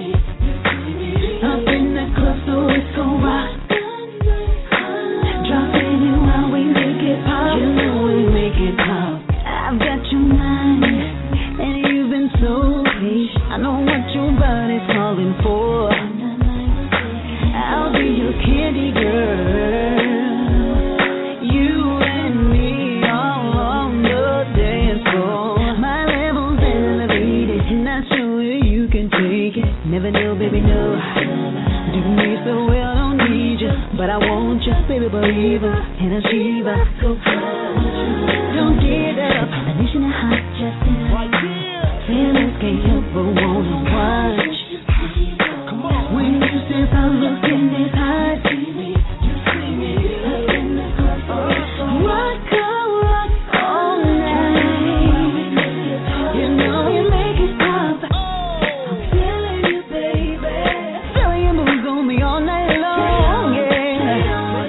up in the club, so it's gon' rock. Dropping it while we make it pop. You know we make it pop. I've got your mind, and you've been so patient. I know what your body's calling for. I'll be your candy girl. You and me all on the dance floor. My level's elevated, and I show you you can take it. Never know, baby, no. Do me so well, don't need you, but I want you, baby, believer, and achiever. So don't get up, I need you to hot just in. Right here. Feel this can't help but wanna watch. Come on. When you step out looking this hot, rock all night. You know you make it pop. I'm feeling you, baby. Feeling your moves on me all night long. Yeah.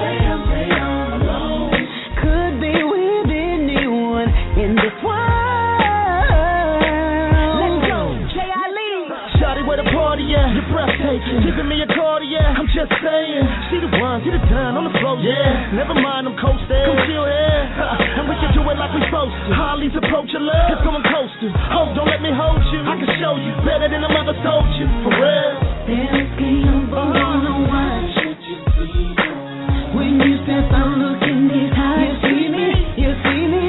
Could be with anyone in this world. Let's go, J.I.Lee. Shawty, where the party at? You're breathtaking. Giving me a cardiac. I'm just saying. See the one, get it done on the floor. Yeah. Never mind, I'm coasting. Come chill here. And we can do it like we supposed to. Holly's approach your love. It's going coasting. Oh, don't let me hold you. I can show you better than I'm ever told you. For real. There's game on watch. When you step out looking this high, you see me, you see me.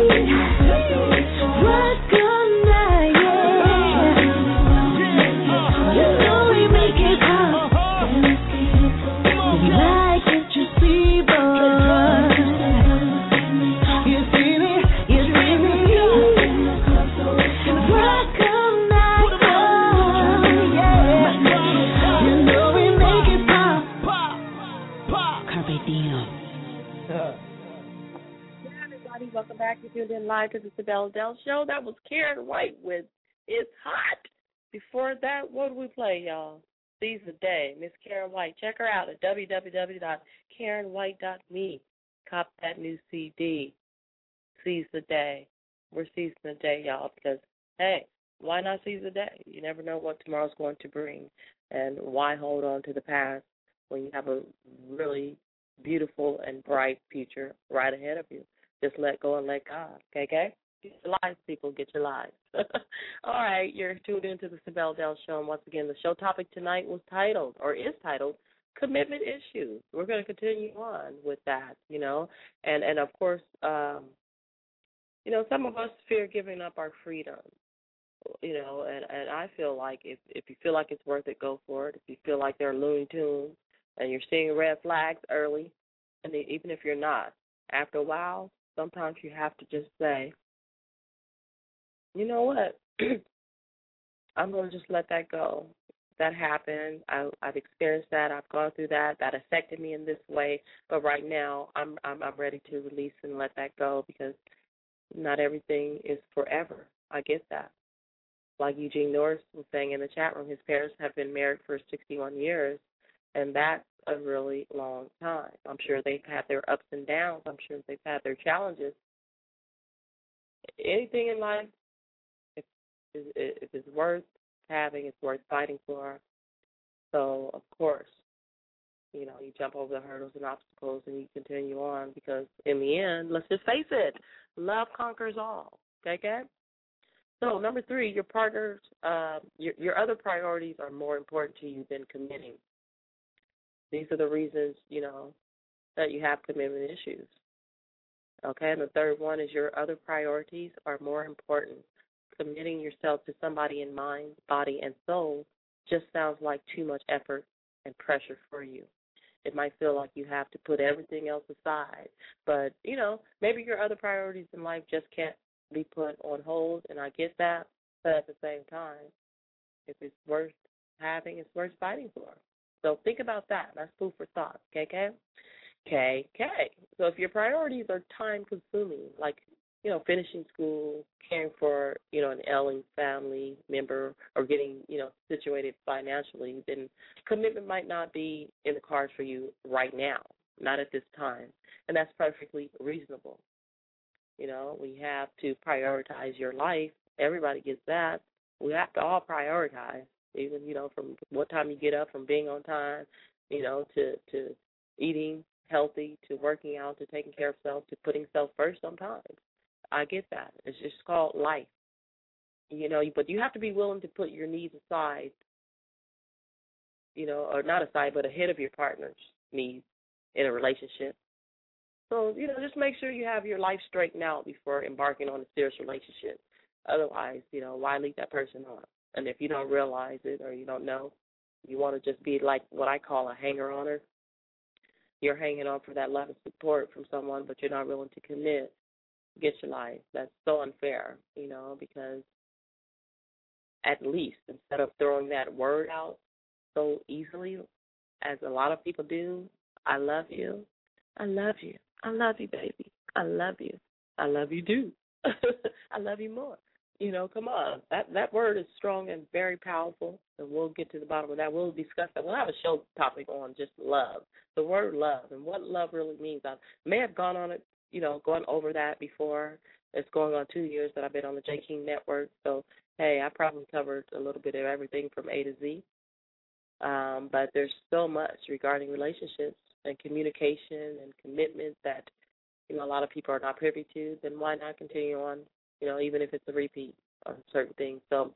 Rock all night, yeah. You know we make it pop. We like what you see, boy. You see me, you see me. Rock all night, oh, yeah. You know we make it pop. Carpe diem. Everybody, welcome back. You tuned in live to the Sibel Dell Show. That was Karen White with It's Hot. Before that, what did we play, y'all? Seize the Day. Miss Karen White. Check her out at www.karenwhite.me. Cop that new CD. Seize the Day. We're seizing the day, y'all, because, hey, why not seize the day? You never know what tomorrow's going to bring. And why hold on to the past when you have a really beautiful and bright future right ahead of you? Just let go and let God, okay? Get your lives, people. Get your lives. All right, you're tuned into the Sibel Dell Show. And once again, the show topic tonight was titled, or is titled, commitment issues. We're going to continue on with that, and of course, some of us fear giving up our freedom, and I feel like if you feel like it's worth it, go for it. If you feel like they're Looney Tunes and you're seeing red flags early, and even if you're not, after a while, sometimes you have to just say, you know what, I'm going to just let that go. That happened. I've experienced that. I've gone through that. That affected me in this way. But right now, I'm ready to release and let that go because not everything is forever. I get that. Like Eugene Norris was saying in the chat room, his parents have been married for 61 years, and that's a really long time. I'm sure they've had their ups and downs. I'm sure they've had their challenges. Anything in life, if it's worth having, it's worth fighting for. So, of course, you jump over the hurdles and obstacles and you continue on because in the end, let's just face it, love conquers all. Okay? So, number 3, your partner's, your other priorities are more important to you than committing. These are the reasons, that you have commitment issues. Okay? And the third one is your other priorities are more important. Committing yourself to somebody in mind, body, and soul just sounds like too much effort and pressure for you. It might feel like you have to put everything else aside. But, maybe your other priorities in life just can't be put on hold, and I get that. But at the same time, if it's worth having, it's worth fighting for. So think about that. That's food for thought, KK? KK. So if your priorities are time-consuming, like, finishing school, caring for, an ailing family member or getting, situated financially, then commitment might not be in the cards for you right now, not at this time. And that's perfectly reasonable. We have to prioritize your life. Everybody gets that. We have to all prioritize, even, from what time you get up, from being on time, to eating healthy, to working out, to taking care of self, to putting self first sometimes. I get that. It's just called life. But you have to be willing to put your needs aside, or not aside, but ahead of your partner's needs in a relationship. So, just make sure you have your life straightened out before embarking on a serious relationship. Otherwise, why lead that person on? And if you don't realize it or you don't know, you want to just be like what I call a hanger-oner. You're hanging on for that love and support from someone, but you're not willing to commit. Get your life. That's so unfair, because at least instead of throwing that word out so easily, as a lot of people do, I love you. I love you. I love you, baby. I love you. I love you, too. I love you more. Come on. That word is strong and very powerful, and we'll get to the bottom of that. We'll discuss that. We'll have a show topic on just love, the word love, and what love really means. I may have gone on it, gone over that before. It's going on 2 years that I've been on the J. King Network, so, hey, I probably covered a little bit of everything from A to Z. But there's so much regarding relationships and communication and commitment that, a lot of people are not privy to. Then why not continue on, even if it's a repeat on certain things. So,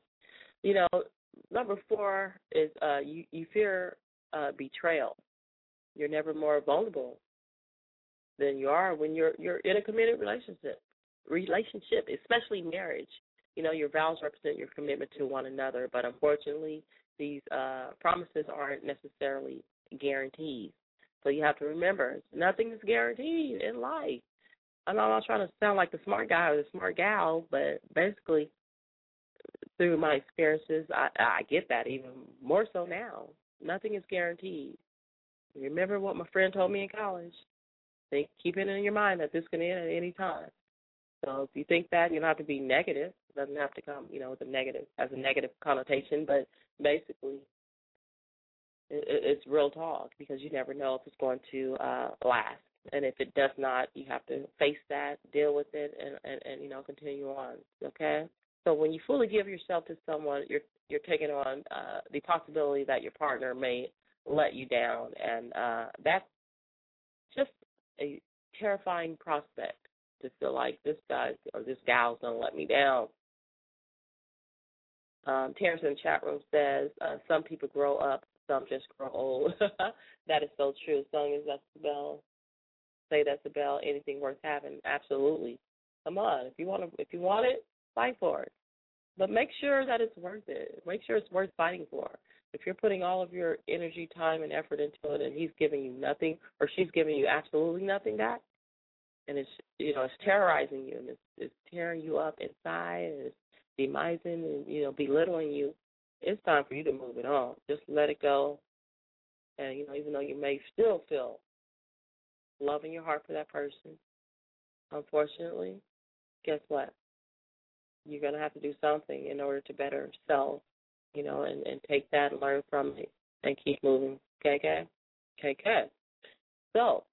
number 4 is you fear betrayal. You're never more vulnerable than you are when you're in a committed relationship, especially marriage. Your vows represent your commitment to one another, but unfortunately, these promises aren't necessarily guarantees. So you have to remember, nothing is guaranteed in life. I'm not trying to sound like the smart guy or the smart gal, but basically, through my experiences, I get that even more so now. Nothing is guaranteed. Remember what my friend told me in college. Keep it in your mind that this can end at any time. So if you think that, you don't have to be negative. It doesn't have to come, with a negative connotation, but basically it's real talk because you never know if it's going to last. And if it does not, you have to face that, deal with it, and continue on, okay? So when you fully give yourself to someone, you're taking on the possibility that your partner may let you down, and that's just a terrifying prospect to feel like this guy or this gal's going to let me down. Terrence in the chat room says, some people grow up, some just grow old. That is so true. Song is that's the bell. Say that's the bell. Anything worth having. Absolutely. Come on. If you want it, fight for it. But make sure that it's worth it. Make sure it's worth fighting for. If you're putting all of your energy, time, and effort into it, and he's giving you nothing, or she's giving you absolutely nothing back, and it's it's terrorizing you, and it's tearing you up inside, and it's demising and belittling you, it's time for you to move it on. Just let it go. And even though you may still feel love in your heart for that person, unfortunately, guess what? You're gonna have to do something in order to better self, and take that and learn from it and keep moving. Okay. So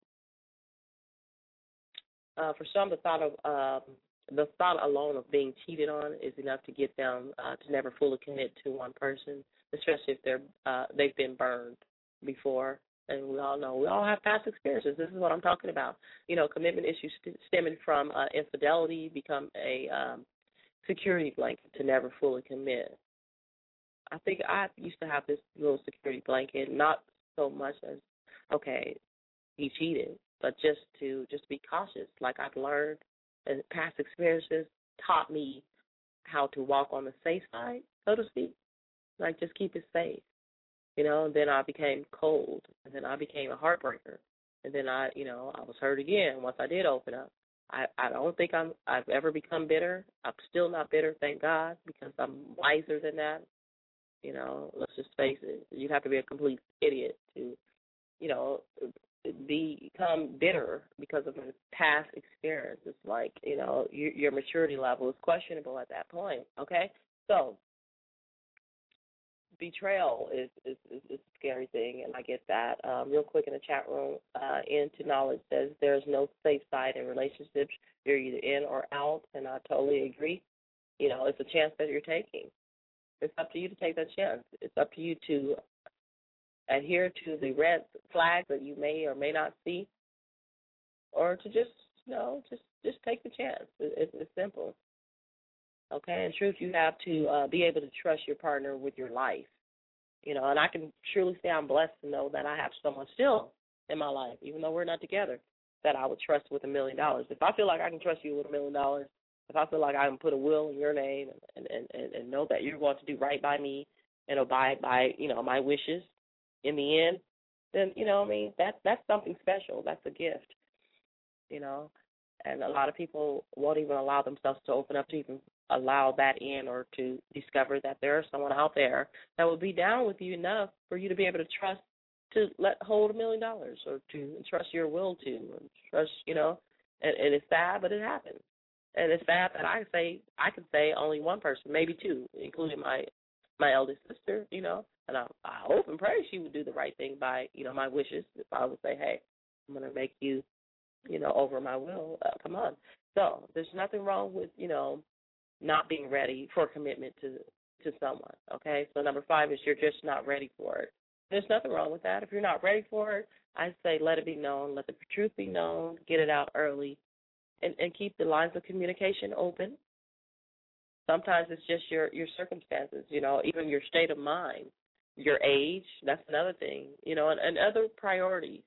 for some, the thought alone of being cheated on is enough to get them to never fully commit to one person, especially if they've been burned before. And we all know, we all have past experiences. This is what I'm talking about. Commitment issues stemming from infidelity become a security blanket to never fully commit. I think I used to have this little security blanket, not so much as, okay, he cheated, but just to be cautious. Like I've learned, and past experiences taught me how to walk on the safe side, so to speak. Like just keep it safe, And then I became cold, and then I became a heartbreaker, and then I was hurt again once I did open up. I don't think I've ever become bitter. I'm still not bitter, thank God, because I'm wiser than that. Let's just face it. You'd have to be a complete idiot to, become bitter because of a past experience. It's like, your maturity level is questionable at that point, okay? So betrayal is a scary thing, and I get that. Real quick in the chat room, Into Knowledge says there's no safe side in relationships. You're either in or out, and I totally agree. It's a chance that you're taking. It's up to you to take that chance. It's up to you to adhere to the red flags that you may or may not see, or to just take the chance. It's simple. Okay, in truth, you have to be able to trust your partner with your life. And I can truly say I'm blessed to know that I have someone still in my life, even though we're not together, that I would trust with $1 million. If I feel like I can trust you with $1 million, if I feel like I can put a will in your name and know that you're going to do right by me and abide by, my wishes in the end, then, that's something special. That's a gift, And a lot of people won't even allow themselves to open up to even allow that in, or to discover that there is someone out there that will be down with you enough for you to be able to trust to hold $1 million, or to trust your will to, and trust, and it's sad, but it happens. And it's sad that I can say only one person, maybe two, including my eldest sister, and I hope and pray she would do the right thing by, my wishes. If I would say, hey, I'm going to make you, over my will, come on. So there's nothing wrong with, not being ready for commitment to someone, okay? So number 5 is you're just not ready for it. There's nothing wrong with that. If you're not ready for it, I say let it be known, let the truth be known, get it out early, and keep the lines of communication open. Sometimes it's just your circumstances, even your state of mind, your age, that's another thing, and other priorities,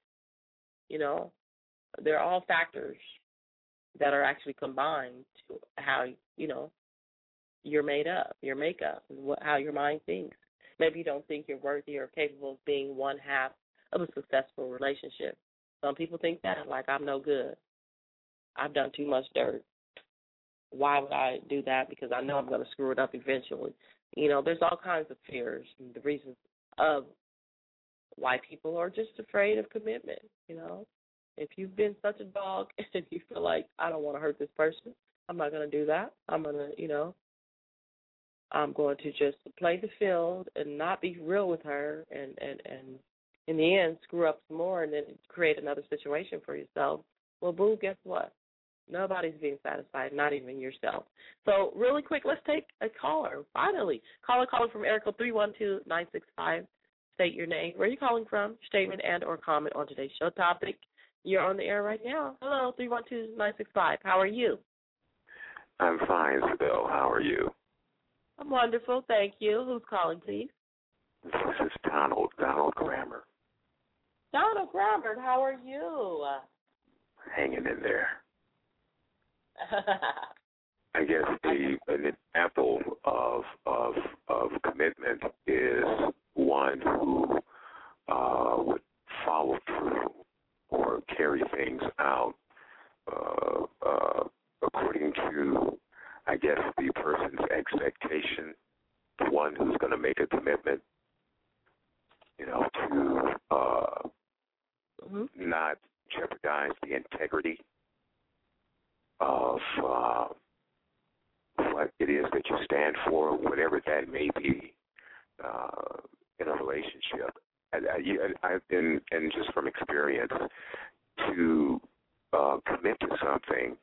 they're all factors that are actually combined to how, you're made up, your makeup, how your mind thinks. Maybe you don't think you're worthy or capable of being one half of a successful relationship. Some people think that, like, I'm no good. I've done too much dirt. Why would I do that? Because I know I'm going to screw it up eventually. There's all kinds of fears and the reasons of why people are just afraid of commitment, If you've been such a dog and you feel like, I don't want to hurt this person, I'm not going to do that. I'm going to, I'm going to just play the field and not be real with her and in the end screw up some more and then create another situation for yourself. Well, boo, guess what? Nobody's being satisfied, not even yourself. So really quick, let's take a caller, finally. Caller from area code 312-965. State your name, where are you calling from, statement and or comment on today's show topic. You're on the air right now. Hello, 312-965. How are you? I'm fine, Sibyl. How are you? I'm wonderful, thank you. Who's calling, please? This is Donald Grammer. Donald Grammer, how are you? Hanging in there. I guess an example of commitment is one who would follow through or carry things out according to, I guess, the person's expectation. The one who's going to make a commitment, to not jeopardize the integrity of what it is that you stand for, whatever that may be, in a relationship. I've been, and just from experience, to commit to something,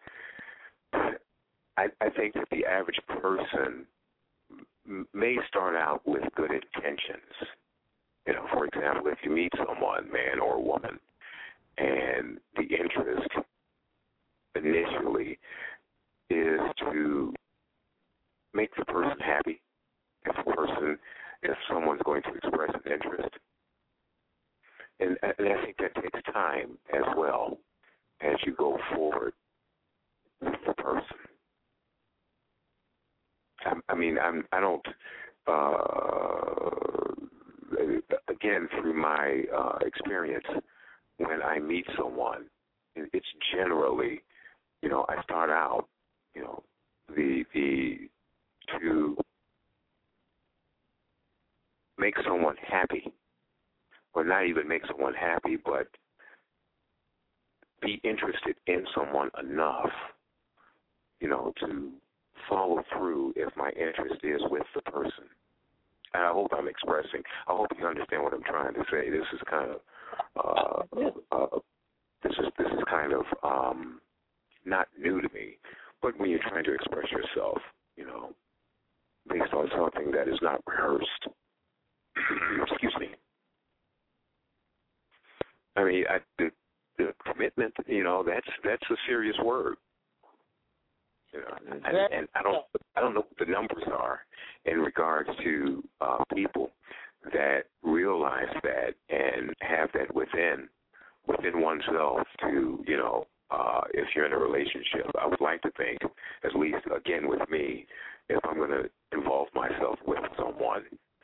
I think that the average person may start out with good intentions. For example, if you meet someone, man or woman, and the interest initially is to make the person happy, if someone's going to express an interest. And I think that takes time as well as you go forward with the person. I don't, again, through my experience, when I meet someone, it's generally, I start out, to make someone happy, or not even make someone happy, but be interested in someone enough, to follow through if my interest is with the person. And I hope I'm expressing. I hope you understand what I'm trying to say. This is kind of, this is kind of not new to me. But when you're trying to express yourself, based on something that is not rehearsed, excuse me. The commitment, that's a serious word. And I don't know what the numbers are in regards to people that realize that and have that within oneself to, if you're in a relationship. I would like to think, at least, again, with me, if I'm going to involve myself with someone,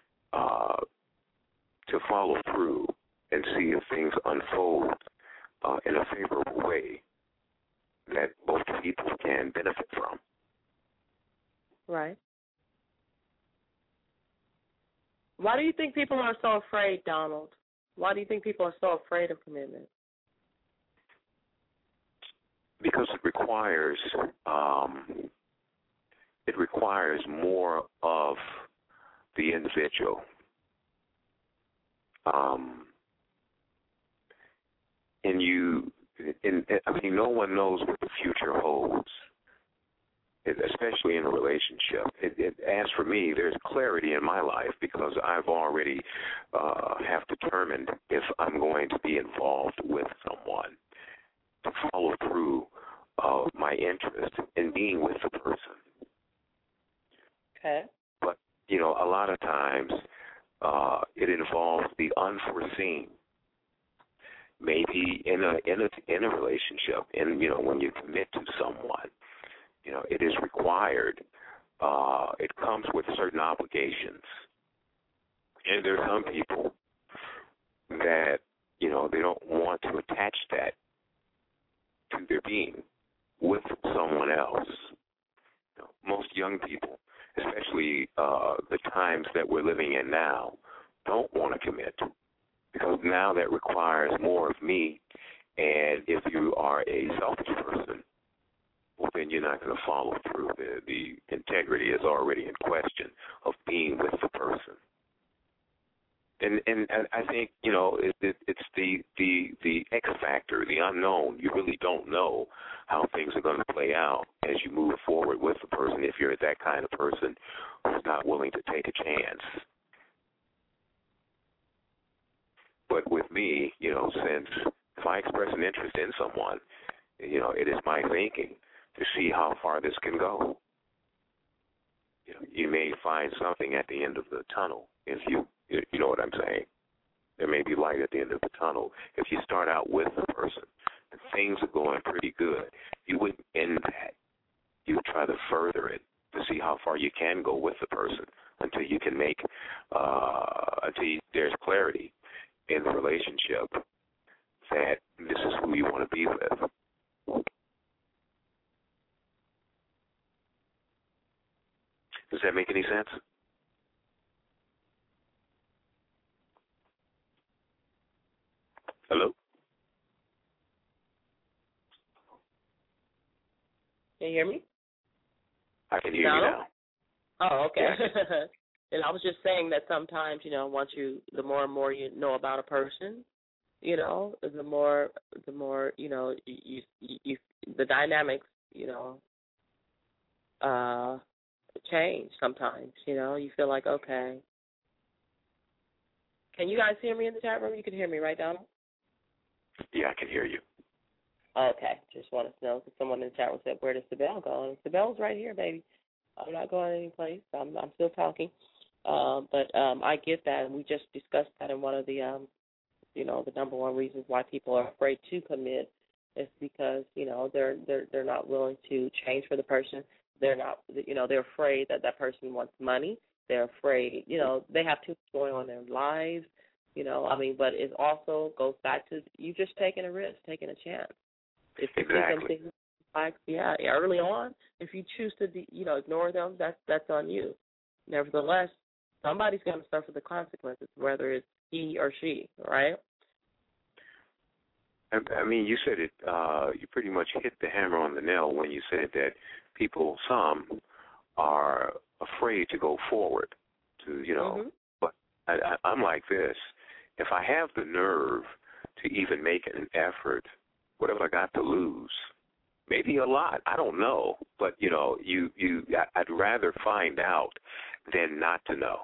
to follow through and see if things unfold in a favorable way that both people can benefit from. Right. Why do you think people are so afraid, Donald? Why do you think people are so afraid of commitment? Because it requires more of the individual. No one knows what the future holds, especially in a relationship. As for me, there's clarity in my life because I've already have determined if I'm going to be involved with someone, to follow through my interest in being with the person. Okay. But, a lot of times it involves the unforeseen. Maybe in a relationship, and when you commit to someone, it is required. It comes with certain obligations, and there are some people that they don't want to attach that to their being with someone else. Most young people, especially the times that we're living in now, don't want to commit. Because now that requires more of me, and if you are a selfish person, well, then you're not going to follow through. The integrity is already in question of being with the person. And I think, it's the X factor, the unknown. You really don't know how things are going to play out as you move forward with the person if you're that kind of person who's not willing to take a chance. But with me, since if I express an interest in someone, it is my thinking to see how far this can go. you may find something at the end of the tunnel if you know what I'm saying. There may be light at the end of the tunnel. If you start out with a person and things are going pretty good, you wouldn't end that. You would try to further it to see how far you can go with the person until you can make, there's clarity in the relationship that this is who you want to be with. Does that make any sense? Hello? Can you hear me? I can hear you now. Oh, okay. Yeah. And I was just saying that sometimes, the more and more you know about a person, the more, the dynamics, change sometimes, you feel like, okay. Can you guys hear me in the chat room? You can hear me, right, Donald? Yeah, I can hear you. Okay, just wanted to know because someone in the chat room said, "Where does the bell go?" And the bell's right here, baby. I'm not going any place. I'm still talking, but I get that, and we just discussed that in one of the, the number one reasons why people are afraid to commit is because they're not willing to change for the person. They're not, they're afraid that that person wants money. They're afraid, they have too much going on in their lives. But it also goes back to you just taking a risk, taking a chance. If you do something like, early on, if you choose to, ignore them, that's on you. Nevertheless, somebody's going to suffer the consequences, whether it's he or she, right? I mean, you said it, you pretty much hit the hammer on the nail when you said that some are afraid to go forward to, but I'm like this. If I have the nerve to even make an effort, what have I got to lose? Maybe a lot. I don't know. But, I'd rather find out than not to know.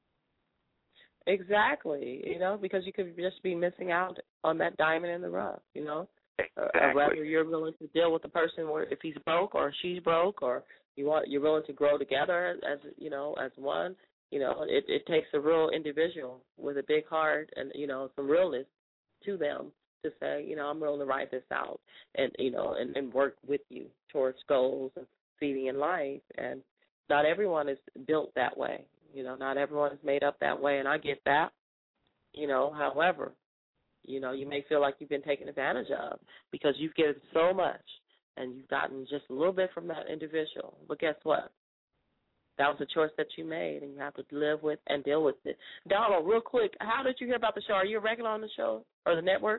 Exactly. Because you could just be missing out on that diamond in the rough, Exactly. Whether you're willing to deal with the person where if he's broke or she's broke or you're willing to grow together as one. It takes a real individual with a big heart and, some realness to them to say, I'm willing to write this out and, and work with you towards goals and succeeding in life. And not everyone is built that way. Not everyone is made up that way, and I get that. However, you may feel like you've been taken advantage of because you've given so much and you've gotten just a little bit from that individual. But guess what? That was a choice that you made, and you have to live with and deal with it. Donald, real quick, how did you hear about the show? Are you a regular on the show or the network?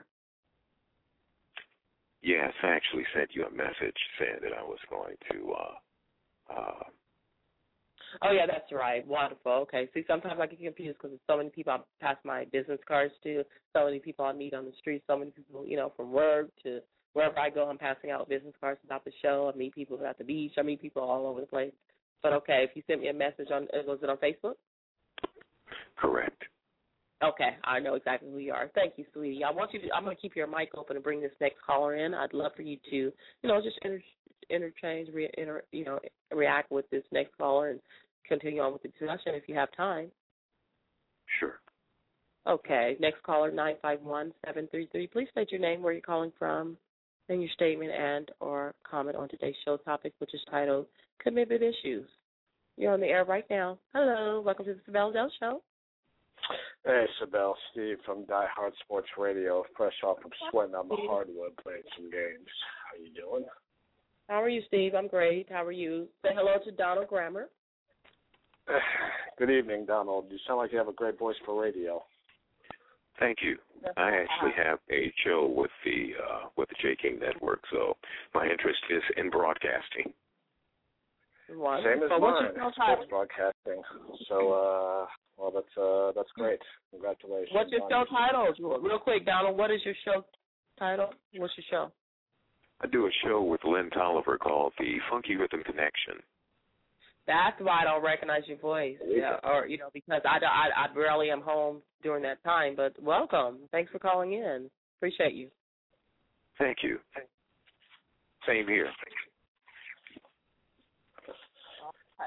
Yes, I actually sent you a message saying that I was going to. Oh, yeah, that's right. Wonderful. Okay. See, sometimes I get confused because there's so many people I pass my business cards to, so many people I meet on the street, so many people, from work to wherever I go, I'm passing out business cards about the show. I meet people at the beach. I meet people all over the place. But, okay, if you sent me a message was it on Facebook? Correct. Okay, I know exactly who you are. Thank you, sweetie. I'm going to keep your mic open and bring this next caller in. I'd love for you to, just interchange, react with this next caller and continue on with the discussion if you have time. Sure. Okay, next caller, 951-733. Please state your name, where you're calling from, and your statement and or comment on today's show topic, which is titled Commitment Issues. You're on the air right now. Hello, welcome to the Sibel Dell Show. Hey, Sibel, Steve from Die Hard Sports Radio, fresh off from sweating on the hardwood, playing some games. How you doing? How are you, Steve? I'm great. How are you? Say hello to Donald Grammer. Good evening, Donald. You sound like you have a great voice for radio. Thank you. I actually have a show with the J King Network, so my interest is in broadcasting. Same as mine, sports broadcasting. So, well, that's great. Congratulations. What's your show title? Real quick, Donald, what is your show title? What's your show? I do a show with Lynn Tolliver called The Funky Rhythm Connection. That's why I don't recognize your voice, or because I barely am home during that time. But welcome, thanks for calling in. Appreciate you. Thank you. Same here.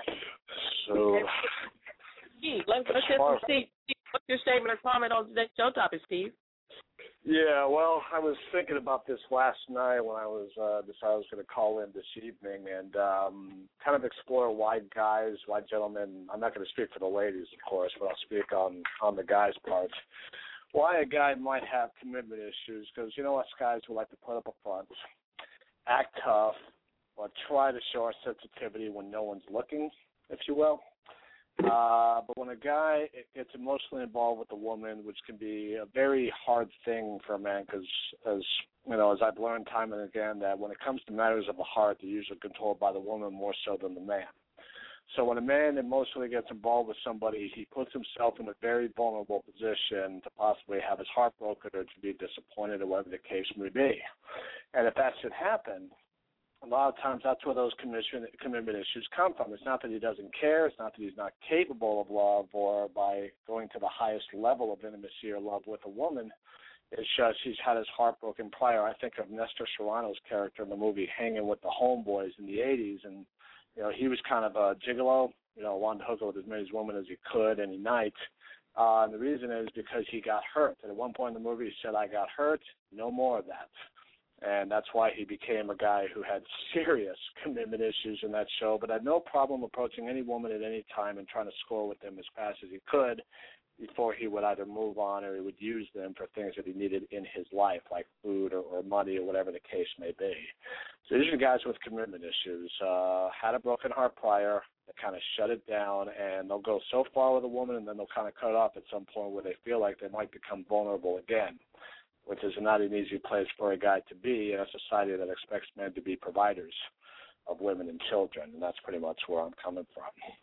So, Steve, let's hear from Steve. What's your statement or comment on today's show topic, Steve? yeah, well, I was thinking about this last night when I was decided I was going to call in this evening and kind of explore why gentlemen, I'm not going to speak for the ladies, of course, but I'll speak on the guys' part. Why a guy might have commitment issues, because you know us guys who like to put up a front, act tough, or try to show our sensitivity when no one's looking, if you will. But when a guy gets emotionally involved with a woman, which can be a very hard thing for a man, because as I've learned time and again, that when it comes to matters of the heart, they're usually controlled by the woman more so than the man. So when a man emotionally gets involved with somebody, he puts himself in a very vulnerable position to possibly have his heart broken or to be disappointed or whatever the case may be. And if that should happen, a lot of times that's where those commitment issues come from. It's not that he doesn't care. It's not that he's not capable of love or by going to the highest level of intimacy or love with a woman. It's just he's had his heart broken prior. I think of Nestor Serrano's character in the movie Hanging with the Homeboys in the 80s, and he was kind of a gigolo, wanted to hook up with as many women as he could any night. And the reason is because he got hurt. And at one point in the movie he said, I got hurt, no more of that. And that's why he became a guy who had serious commitment issues in that show, but had no problem approaching any woman at any time and trying to score with them as fast as he could before he would either move on or he would use them for things that he needed in his life, like food or money or whatever the case may be. So these are guys with commitment issues, had a broken heart prior, they kind of shut it down, and they'll go so far with a woman and then they'll kind of cut it off at some point where they feel like they might become vulnerable again, which is not an easy place for a guy to be in a society that expects men to be providers of women and children, and that's pretty much where I'm coming from.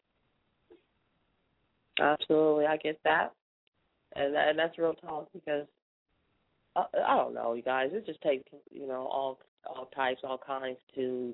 Absolutely, I get that, and that's real talk because I don't know, you guys. It just takes all types, all kinds to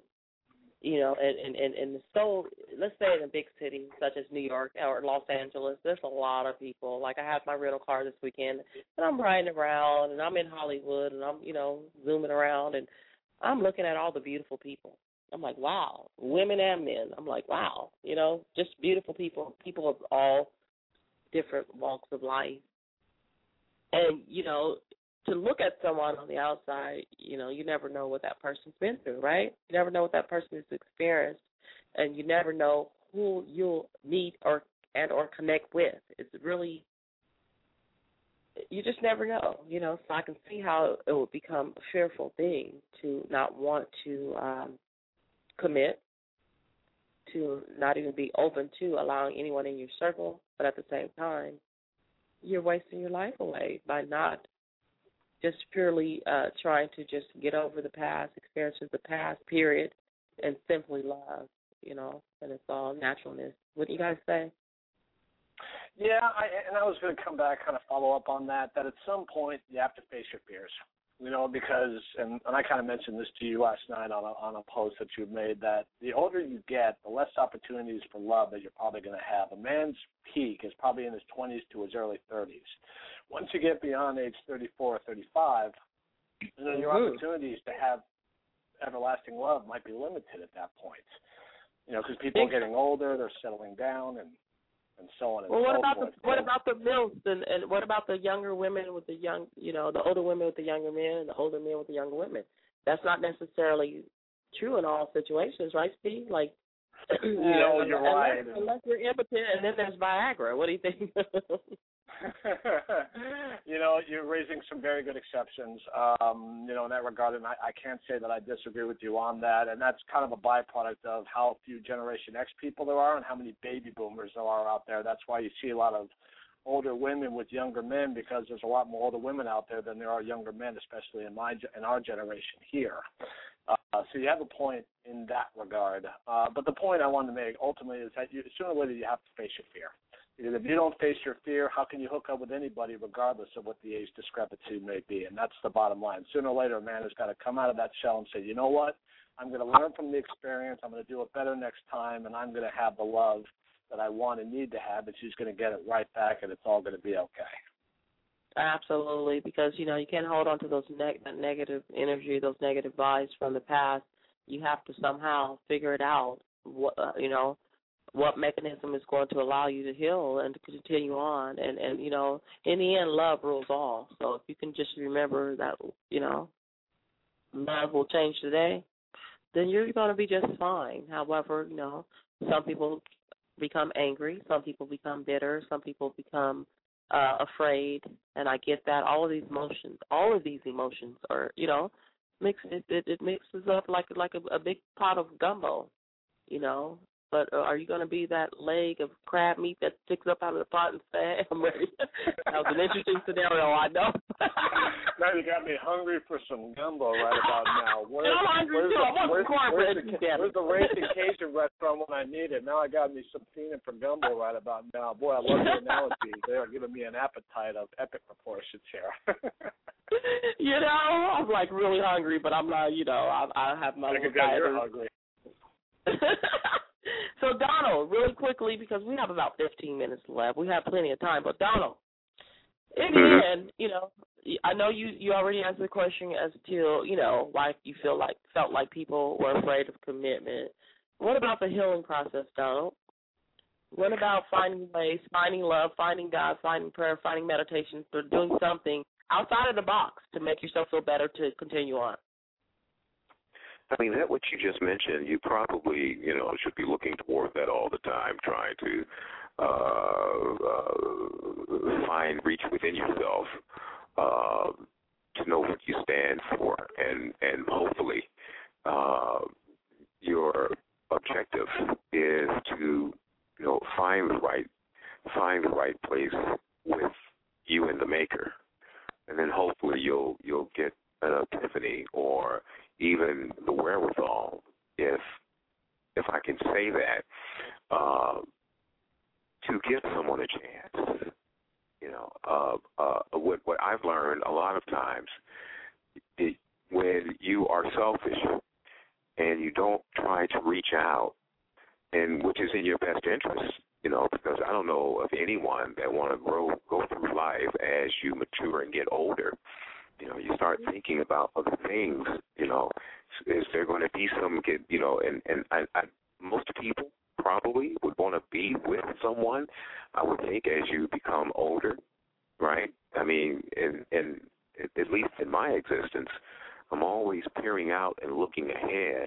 and so let's say in a big city such as New York or Los Angeles, there's a lot of people. Like I have my rental car this weekend, and I'm riding around, and I'm in Hollywood, and I'm zooming around, and I'm looking at all the beautiful people. I'm like, wow, women and men. I'm like, wow, just beautiful people of all different walks of life. And, to look at someone on the outside, you never know what that person's been through, right? You never know what that person has experienced, and you never know who you'll meet or connect with. It's really, you just never know, So I can see how it would become a fearful thing to not want to commit, to not even be open to allowing anyone in your circle, but at the same time, you're wasting your life away by not just purely trying to just get over the past, experiences the past, period, and simply love, and it's all naturalness. What do you guys say? Yeah, I was going to come back, kind of follow up on that at some point you have to face your fears. Because, and I kind of mentioned this to you last night on a post that you made, that the older you get, the less opportunities for love that you're probably going to have. A man's peak is probably in his 20s to his early 30s. Once you get beyond age 34 or 35, your opportunities to have everlasting love might be limited at that point. Because people are getting older, they're settling down, and so on and so forth. What about the MILFs and what about the younger women with the young, the older women with the younger men and the older men with the younger women? That's not necessarily true in all situations, right, Steve? Like, you're right. Unless you're impotent, and then there's Viagra. What do you think? You're raising some very good exceptions, in that regard, and I can't say that I disagree with you on that, and that's kind of a byproduct of how few Generation X people there are and how many baby boomers there are out there. That's why you see a lot of older women with younger men, because there's a lot more older women out there than there are younger men, especially in our generation here. So you have a point in that regard. But the point I wanted to make ultimately is that sooner or later you have to face your fear. Because if you don't face your fear, how can you hook up with anybody regardless of what the age discrepancy may be? And that's the bottom line. Sooner or later, a man has got to come out of that shell and say, you know what, I'm going to learn from the experience, I'm going to do it better next time, and I'm going to have the love that I want and need to have, and she's going to get it right back, and it's all going to be okay. Absolutely, because, you can't hold on to those negative energy, those negative vibes from the past. You have to somehow figure it out, what mechanism is going to allow you to heal and to continue on. And you know, in the end, love rules all. So if you can just remember that, you know, love will change today, then you're going to be just fine. However, you know, some people become angry, some people become bitter, some people become afraid, and I get that. All of these emotions are, you know, it mixes up like a big pot of gumbo, you know. But are you going to be that leg of crab meat that sticks up out of the pot and say, I'm ready? That was an interesting scenario, I know. Now you got me hungry for some gumbo right about now. I'm hungry too. I want cornbread. Where's the Racing Cajun restaurant when I need it? Now I got me some fiending for gumbo right about now. Boy, I love the analogy. They are giving me an appetite of epic proportions here. You know, I'm like really hungry, but I'm not, you know, I have my little diet. You're hungry. So, Donald, really quickly, because we have about 15 minutes left. We have plenty of time. But, Donald, in the end, you know, I know you already answered the question as to, you know, why you felt like people were afraid of commitment. What about the healing process, Donald? What about finding ways, finding love, finding God, finding prayer, finding meditation, or doing something outside of the box to make yourself feel better to continue on? I mean, that what you just mentioned, you probably, you know, should be looking toward that all the time, trying to reach within yourself to know what you stand for, and hopefully your objective is to, you know, find the right place with you and the Maker, and then hopefully you'll get an epiphany or even the wherewithal, if I can say that, to give someone a chance. You know, what I've learned a lot of times, when you are selfish and you don't try to reach out, and which is in your best interest, you know, because I don't know of anyone that want to go through life as you mature and get older. You know, you start thinking about other things. You know, is there going to be some, you know, and most people probably would want to be with someone, I would think, as you become older, right? I mean, and at least in my existence, I'm always peering out and looking ahead,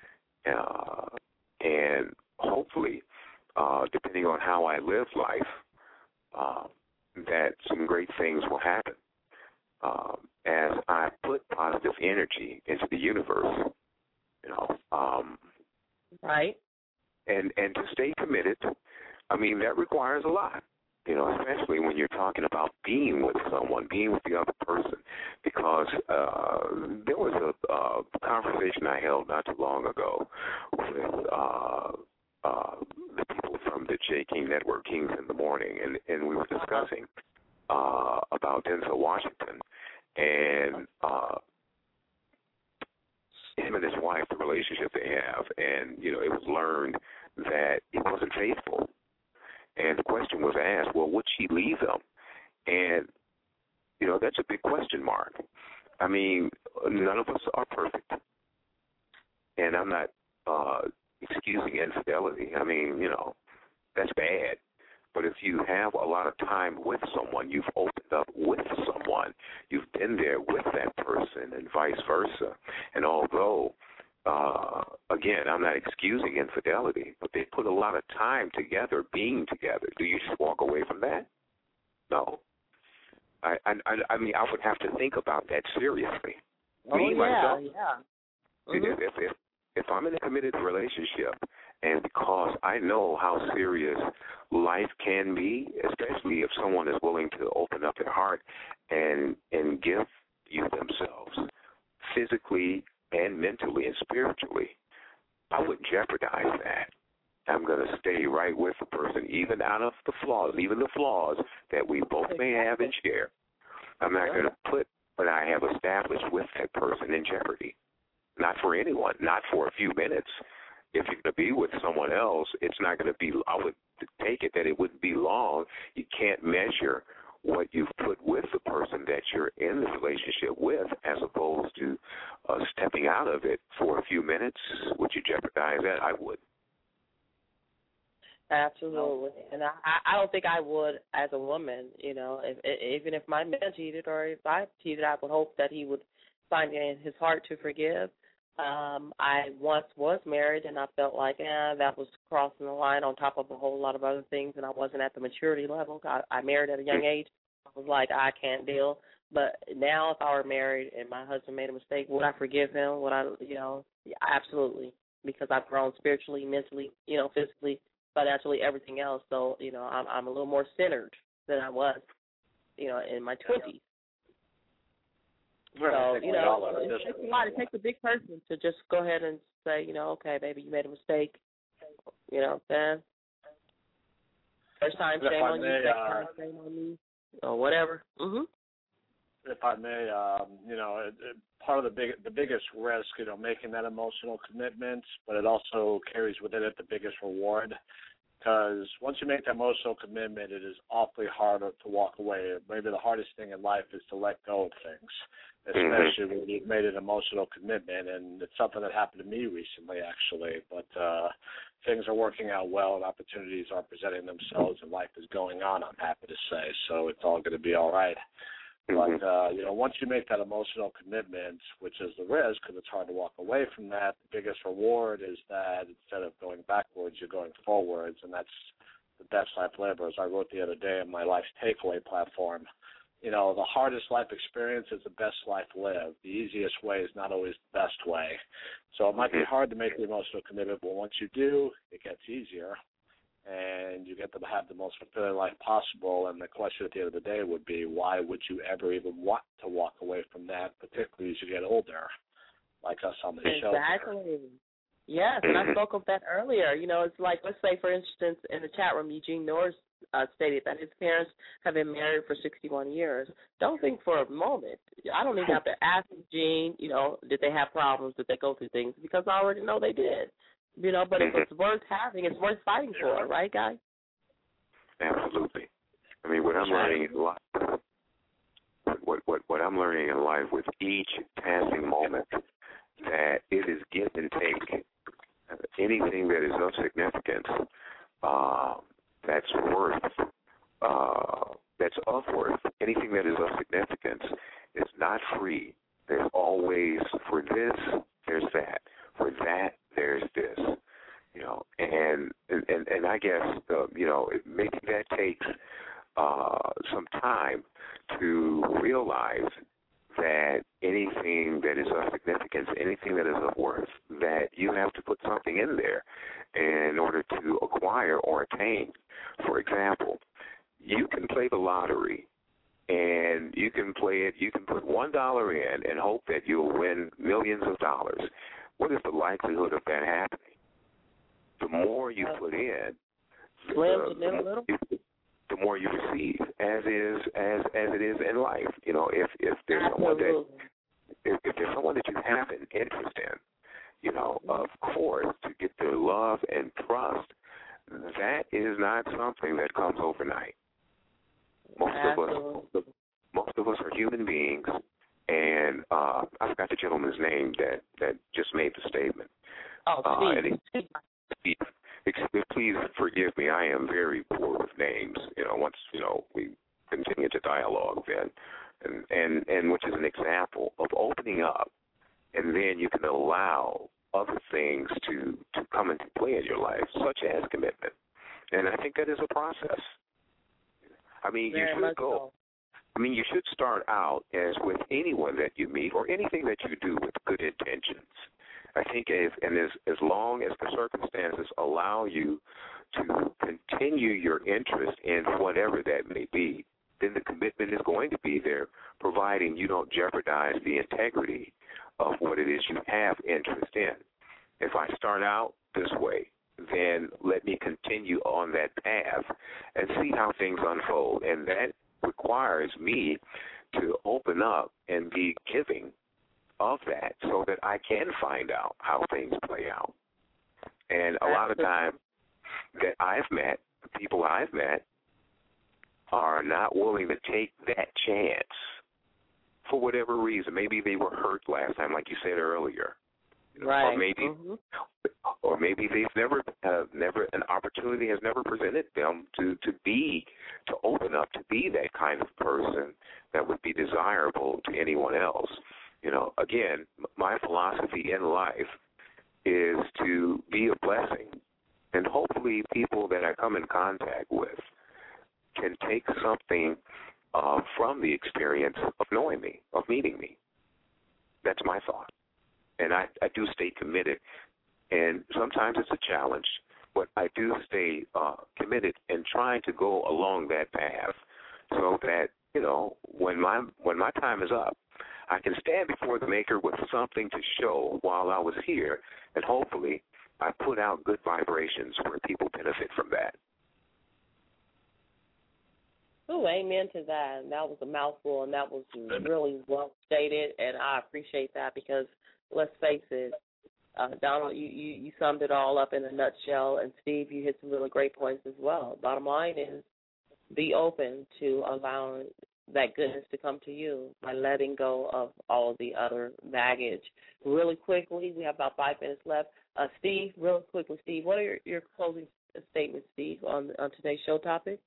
and hopefully, depending on how I live life, that some great things will happen. As I put positive energy into the universe, you know, right, and to stay committed, I mean, that requires a lot, you know, especially when you're talking about being with someone, being with the other person, because there was a conversation I held not too long ago with the people from the J. King Network, Kings in the Morning, and we were discussing about Denzel Washington and him and his wife, the relationship they have, and, you know, it was learned that he wasn't faithful. And the question was asked, well, would she leave him? And, you know, that's a big question mark. I mean, none of us are perfect. And I'm not excusing infidelity. I mean, you know, that's bad. But if you have a lot of time with someone, you've opened up with someone, you've been there with that person, and vice versa. And although, again, I'm not excusing infidelity, but they put a lot of time together, being together. Do you just walk away from that? No. I mean, I would have to think about that seriously. Myself, if I'm in a committed relationship, and because I know how serious life can be, especially if someone is willing to open up their heart and give you themselves physically and mentally and spiritually, I wouldn't jeopardize that. I'm going to stay right with the person, even out of the flaws, even the flaws that we both may have and share. I'm not going to put what I have established with that person in jeopardy. Not for anyone, not for a few minutes. If you're going to be with someone else, it's not going to be, I would take it that it wouldn't be long. You can't measure what you've put with the person that you're in the relationship with, as opposed to stepping out of it for a few minutes. Would you jeopardize that? I would. Absolutely, and I don't think I would as a woman. You know, even if my man cheated or if I cheated, I would hope that he would find it in his heart to forgive. I once was married, and I felt like, that was crossing the line on top of a whole lot of other things, and I wasn't at the maturity level. I married at a young age. I was like, I can't deal. But now, if I were married and my husband made a mistake, would I forgive him? Would I, absolutely, because I've grown spiritually, mentally, physically, financially, everything else. So, I'm a little more centered than I was, in my 20s. So, it takes a lot. It takes a big person to just go ahead and say, okay, baby, you made a mistake. Then first time, shame on you. Second time, shame on me, or whatever. If I may, part of the biggest risk, making that emotional commitment, but it also carries within it the biggest reward. Because once you make that emotional commitment, it is awfully hard to walk away. Maybe the hardest thing in life is to let go of things, especially when you've made an emotional commitment. And it's something that happened to me recently, actually. But things are working out well, and opportunities are presenting themselves, and life is going on, I'm happy to say. So it's all going to be all right. But, once you make that emotional commitment, which is the risk, because it's hard to walk away from that, the biggest reward is that instead of going backwards, you're going forwards, and that's the best life lived. As I wrote the other day on my Life's Takeaway platform, the hardest life experience is the best life lived. The easiest way is not always the best way. So it might be hard to make the emotional commitment, but once you do, it gets easier. And you get to have the most fulfilling life possible. And the question at the end of the day would be, why would you ever even want to walk away from that, particularly as you get older, like us on the show? Exactly. Yes, and I spoke of that earlier. It's like, let's say, for instance, in the chat room, Eugene Norris stated that his parents have been married for 61 years. Don't think for a moment. I don't even have to ask Eugene, did they have problems, did they go through things, because I already know they did. But if it's worth having, it's worth fighting for, right, guys? Absolutely. I mean, what I'm learning in life, what I'm learning in life with each passing moment, that it is give and take. Anything that is of significance, that's of worth. Anything that is of significance is not free. There's always, for this, there's that. For that, there's this, and I guess, maybe that takes some time to realize that anything that is of significance, anything that is of worth, that you have to put something in there in order to acquire or attain. For example, you can play the lottery, and you can play it, you can put $1 in and hope that you'll win millions of dollars. What is the likelihood of that happening? The more you put in, the more you receive, as it is in life. If there's someone that you have an interest in, of course, to get their love and trust, that is not something that comes overnight. Most of us are human beings. And I forgot the gentleman's name that just made the statement. Steve. Please forgive me. I am very poor with names. Once we continue to dialogue, then, and which is an example of opening up, and then you can allow other things to come into play in your life, such as commitment. And I think that is a process. I mean, you should go. You should start out as with anyone that you meet or anything that you do with good intentions. I think as long as the circumstances allow you to continue your interest in whatever that may be, then the commitment is going to be there, providing you don't jeopardize the integrity of what it is you have interest in. If I start out this way, then let me continue on that path and see how things unfold. And that requires me to open up and be giving of that so that I can find out how things play out. And a lot of times that the people I've met are not willing to take that chance for whatever reason. Maybe they were hurt last time, like you said earlier. Right. Or maybe, or maybe they've never an opportunity has never presented them to open up to be that kind of person that would be desirable to anyone else. Again, my philosophy in life is to be a blessing, and hopefully people that I come in contact with can take something from the experience of knowing me, of meeting me. That's my thought. And I do stay committed. And sometimes it's a challenge, but I do stay committed in trying to go along that path so that, when my time is up, I can stand before the Maker with something to show while I was here, and hopefully I put out good vibrations where people benefit from that. Oh, amen to that. And that was a mouthful, and that was really well stated, and I appreciate that because let's face it, Donald, you summed it all up in a nutshell, and Steve, you hit some really great points as well. Bottom line is be open to allowing that goodness to come to you by letting go of all of the other baggage. Really quickly, we have about 5 minutes left. Steve, real quickly, Steve, what are your closing statements, Steve, on today's show topic?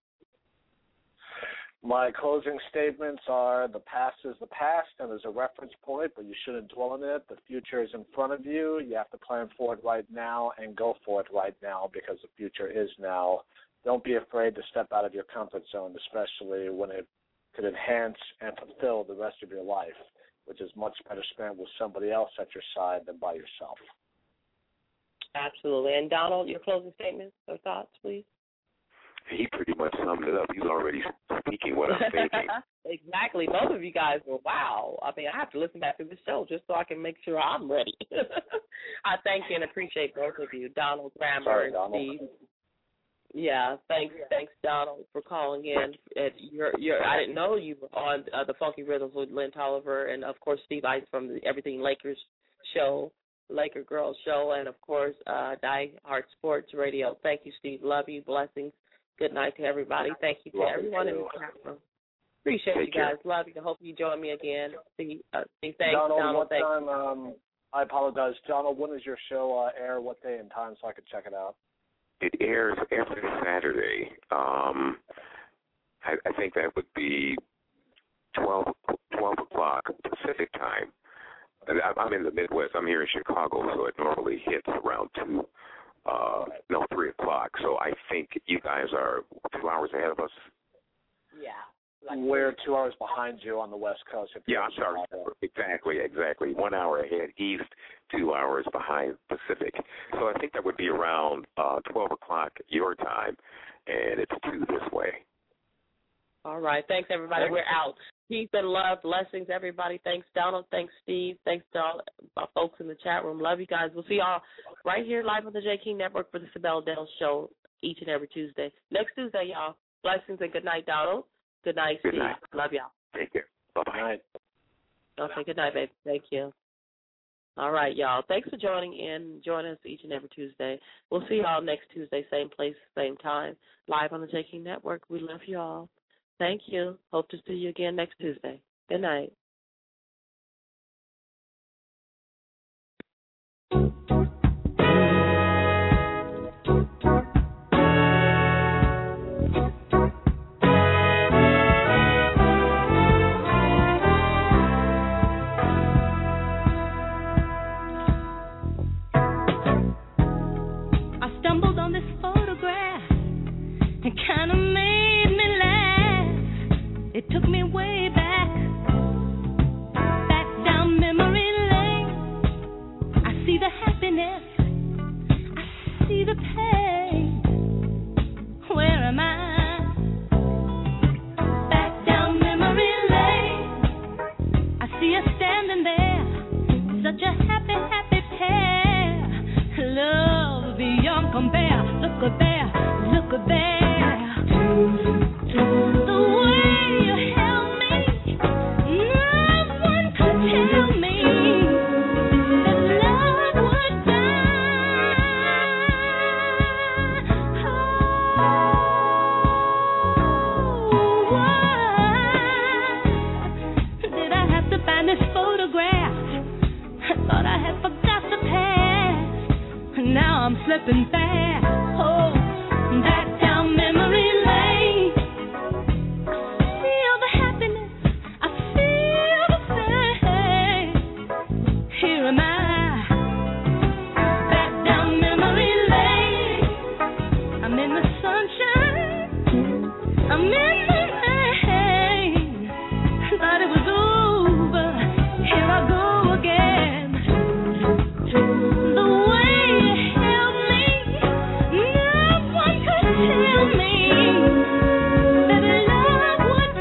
My closing statements are the past is the past and is a reference point, but you shouldn't dwell on it. The future is in front of you. You have to plan for it right now and go for it right now because the future is now. Don't be afraid to step out of your comfort zone, especially when it could enhance and fulfill the rest of your life, which is much better spent with somebody else at your side than by yourself. Absolutely. And Donald, your closing statements or thoughts, please? He pretty much summed it up. He's already speaking what I'm thinking. Exactly. Both of you guys were wow. I mean, I have to listen back to the show just so I can make sure I'm ready. I thank you and appreciate both of you, Donald Rammer and Steve. Yeah, thanks, Donald, for calling in. I didn't know you were on the Funky Rhythms with Lynn Tolliver, and of course Steve Ice from the Everything Lakers show, Laker Girls show, and of course Die Hard Sports Radio. Thank you, Steve. Love you. Blessings. Good night to everybody. Thank you to everyone in the chat room. Appreciate you guys. Love you. Hope you join me again. Steve, thanks, Donald. One time, I apologize, Donald. When does your show air? What day and time so I could check it out? It airs every Saturday. I think that would be 12 o'clock Pacific time. I'm in the Midwest. I'm here in Chicago, so it normally hits around 3 o'clock. So I think you guys are 2 hours ahead of us. Yeah. We're 2 hours behind you on the West Coast. Yeah, I'm sorry. Exactly. 1 hour ahead East, 2 hours behind Pacific. So I think that would be around 12 o'clock your time, and it's 2 this way. All right. Thanks, everybody. We're out. Peace and love. Blessings, everybody. Thanks, Donald. Thanks, Steve. Thanks to all my folks in the chat room. Love you guys. We'll see y'all right here live on the J. King Network for the Sibel Dell Show each and every Tuesday. Next Tuesday, y'all. Blessings and good night, Donald. Good night, Steve. Good night. Love y'all. Take care. Bye-bye. Okay, good night, baby. Thank you. All right, y'all. Thanks for joining in. Join us each and every Tuesday. We'll see y'all next Tuesday, same place, same time, live on the J. King Network. We love you all. Thank you. Hope to see you again next Tuesday. Good night. I stumbled on this photograph and kind of made me laugh. It took me way back down memory lane. I see the happiness, I see the pain. Where am I? Back down memory lane. I see us standing there, such a happy, happy pair. Love beyond compare. Look at there, look at there. The way you held me, no one could tell me that love would die. Oh, why did I have to find this photograph? I thought I had forgot the past. I'm slipping fast. Oh, back down memory lane. Feel the happiness, I feel the same. Here am I, back down memory lane. I'm in the sunshine, I'm in the rain. Thought it was over, here I go again. The way you held me, no one could tell me that love would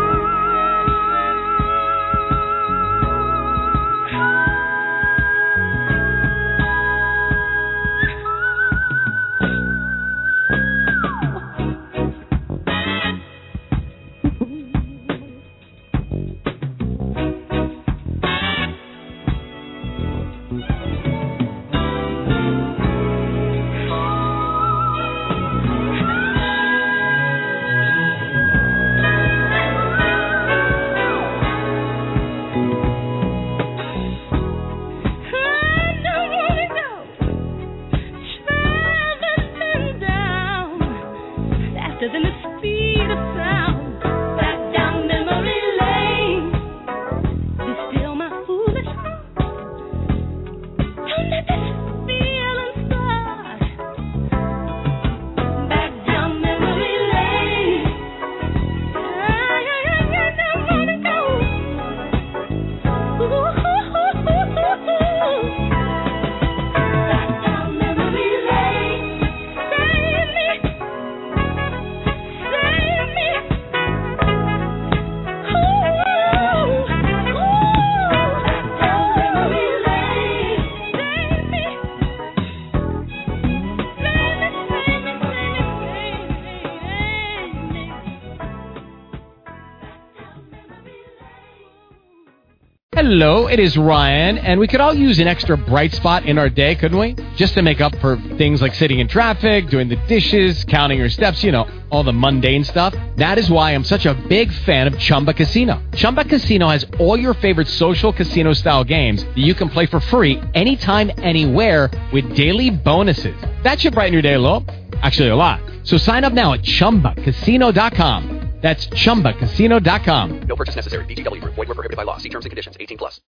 than the speed of sound. Back down memory lane. Be still my foolish heart. Don't let this feeling start. Back down memory lane. I don't wanna go. Back down memory lane. Save me. Hello, it is Ryan, and we could all use an extra bright spot in our day, couldn't we? Just to make up for things like sitting in traffic, doing the dishes, counting your steps, all the mundane stuff. That is why I'm such a big fan of Chumba Casino. Chumba Casino has all your favorite social casino-style games that you can play for free anytime, anywhere with daily bonuses. That should brighten your day a little. Actually, a lot. So sign up now at ChumbaCasino.com. That's ChumbaCasino.com. No purchase necessary. VGW Group. Void where prohibited by law. See terms and conditions. 18+.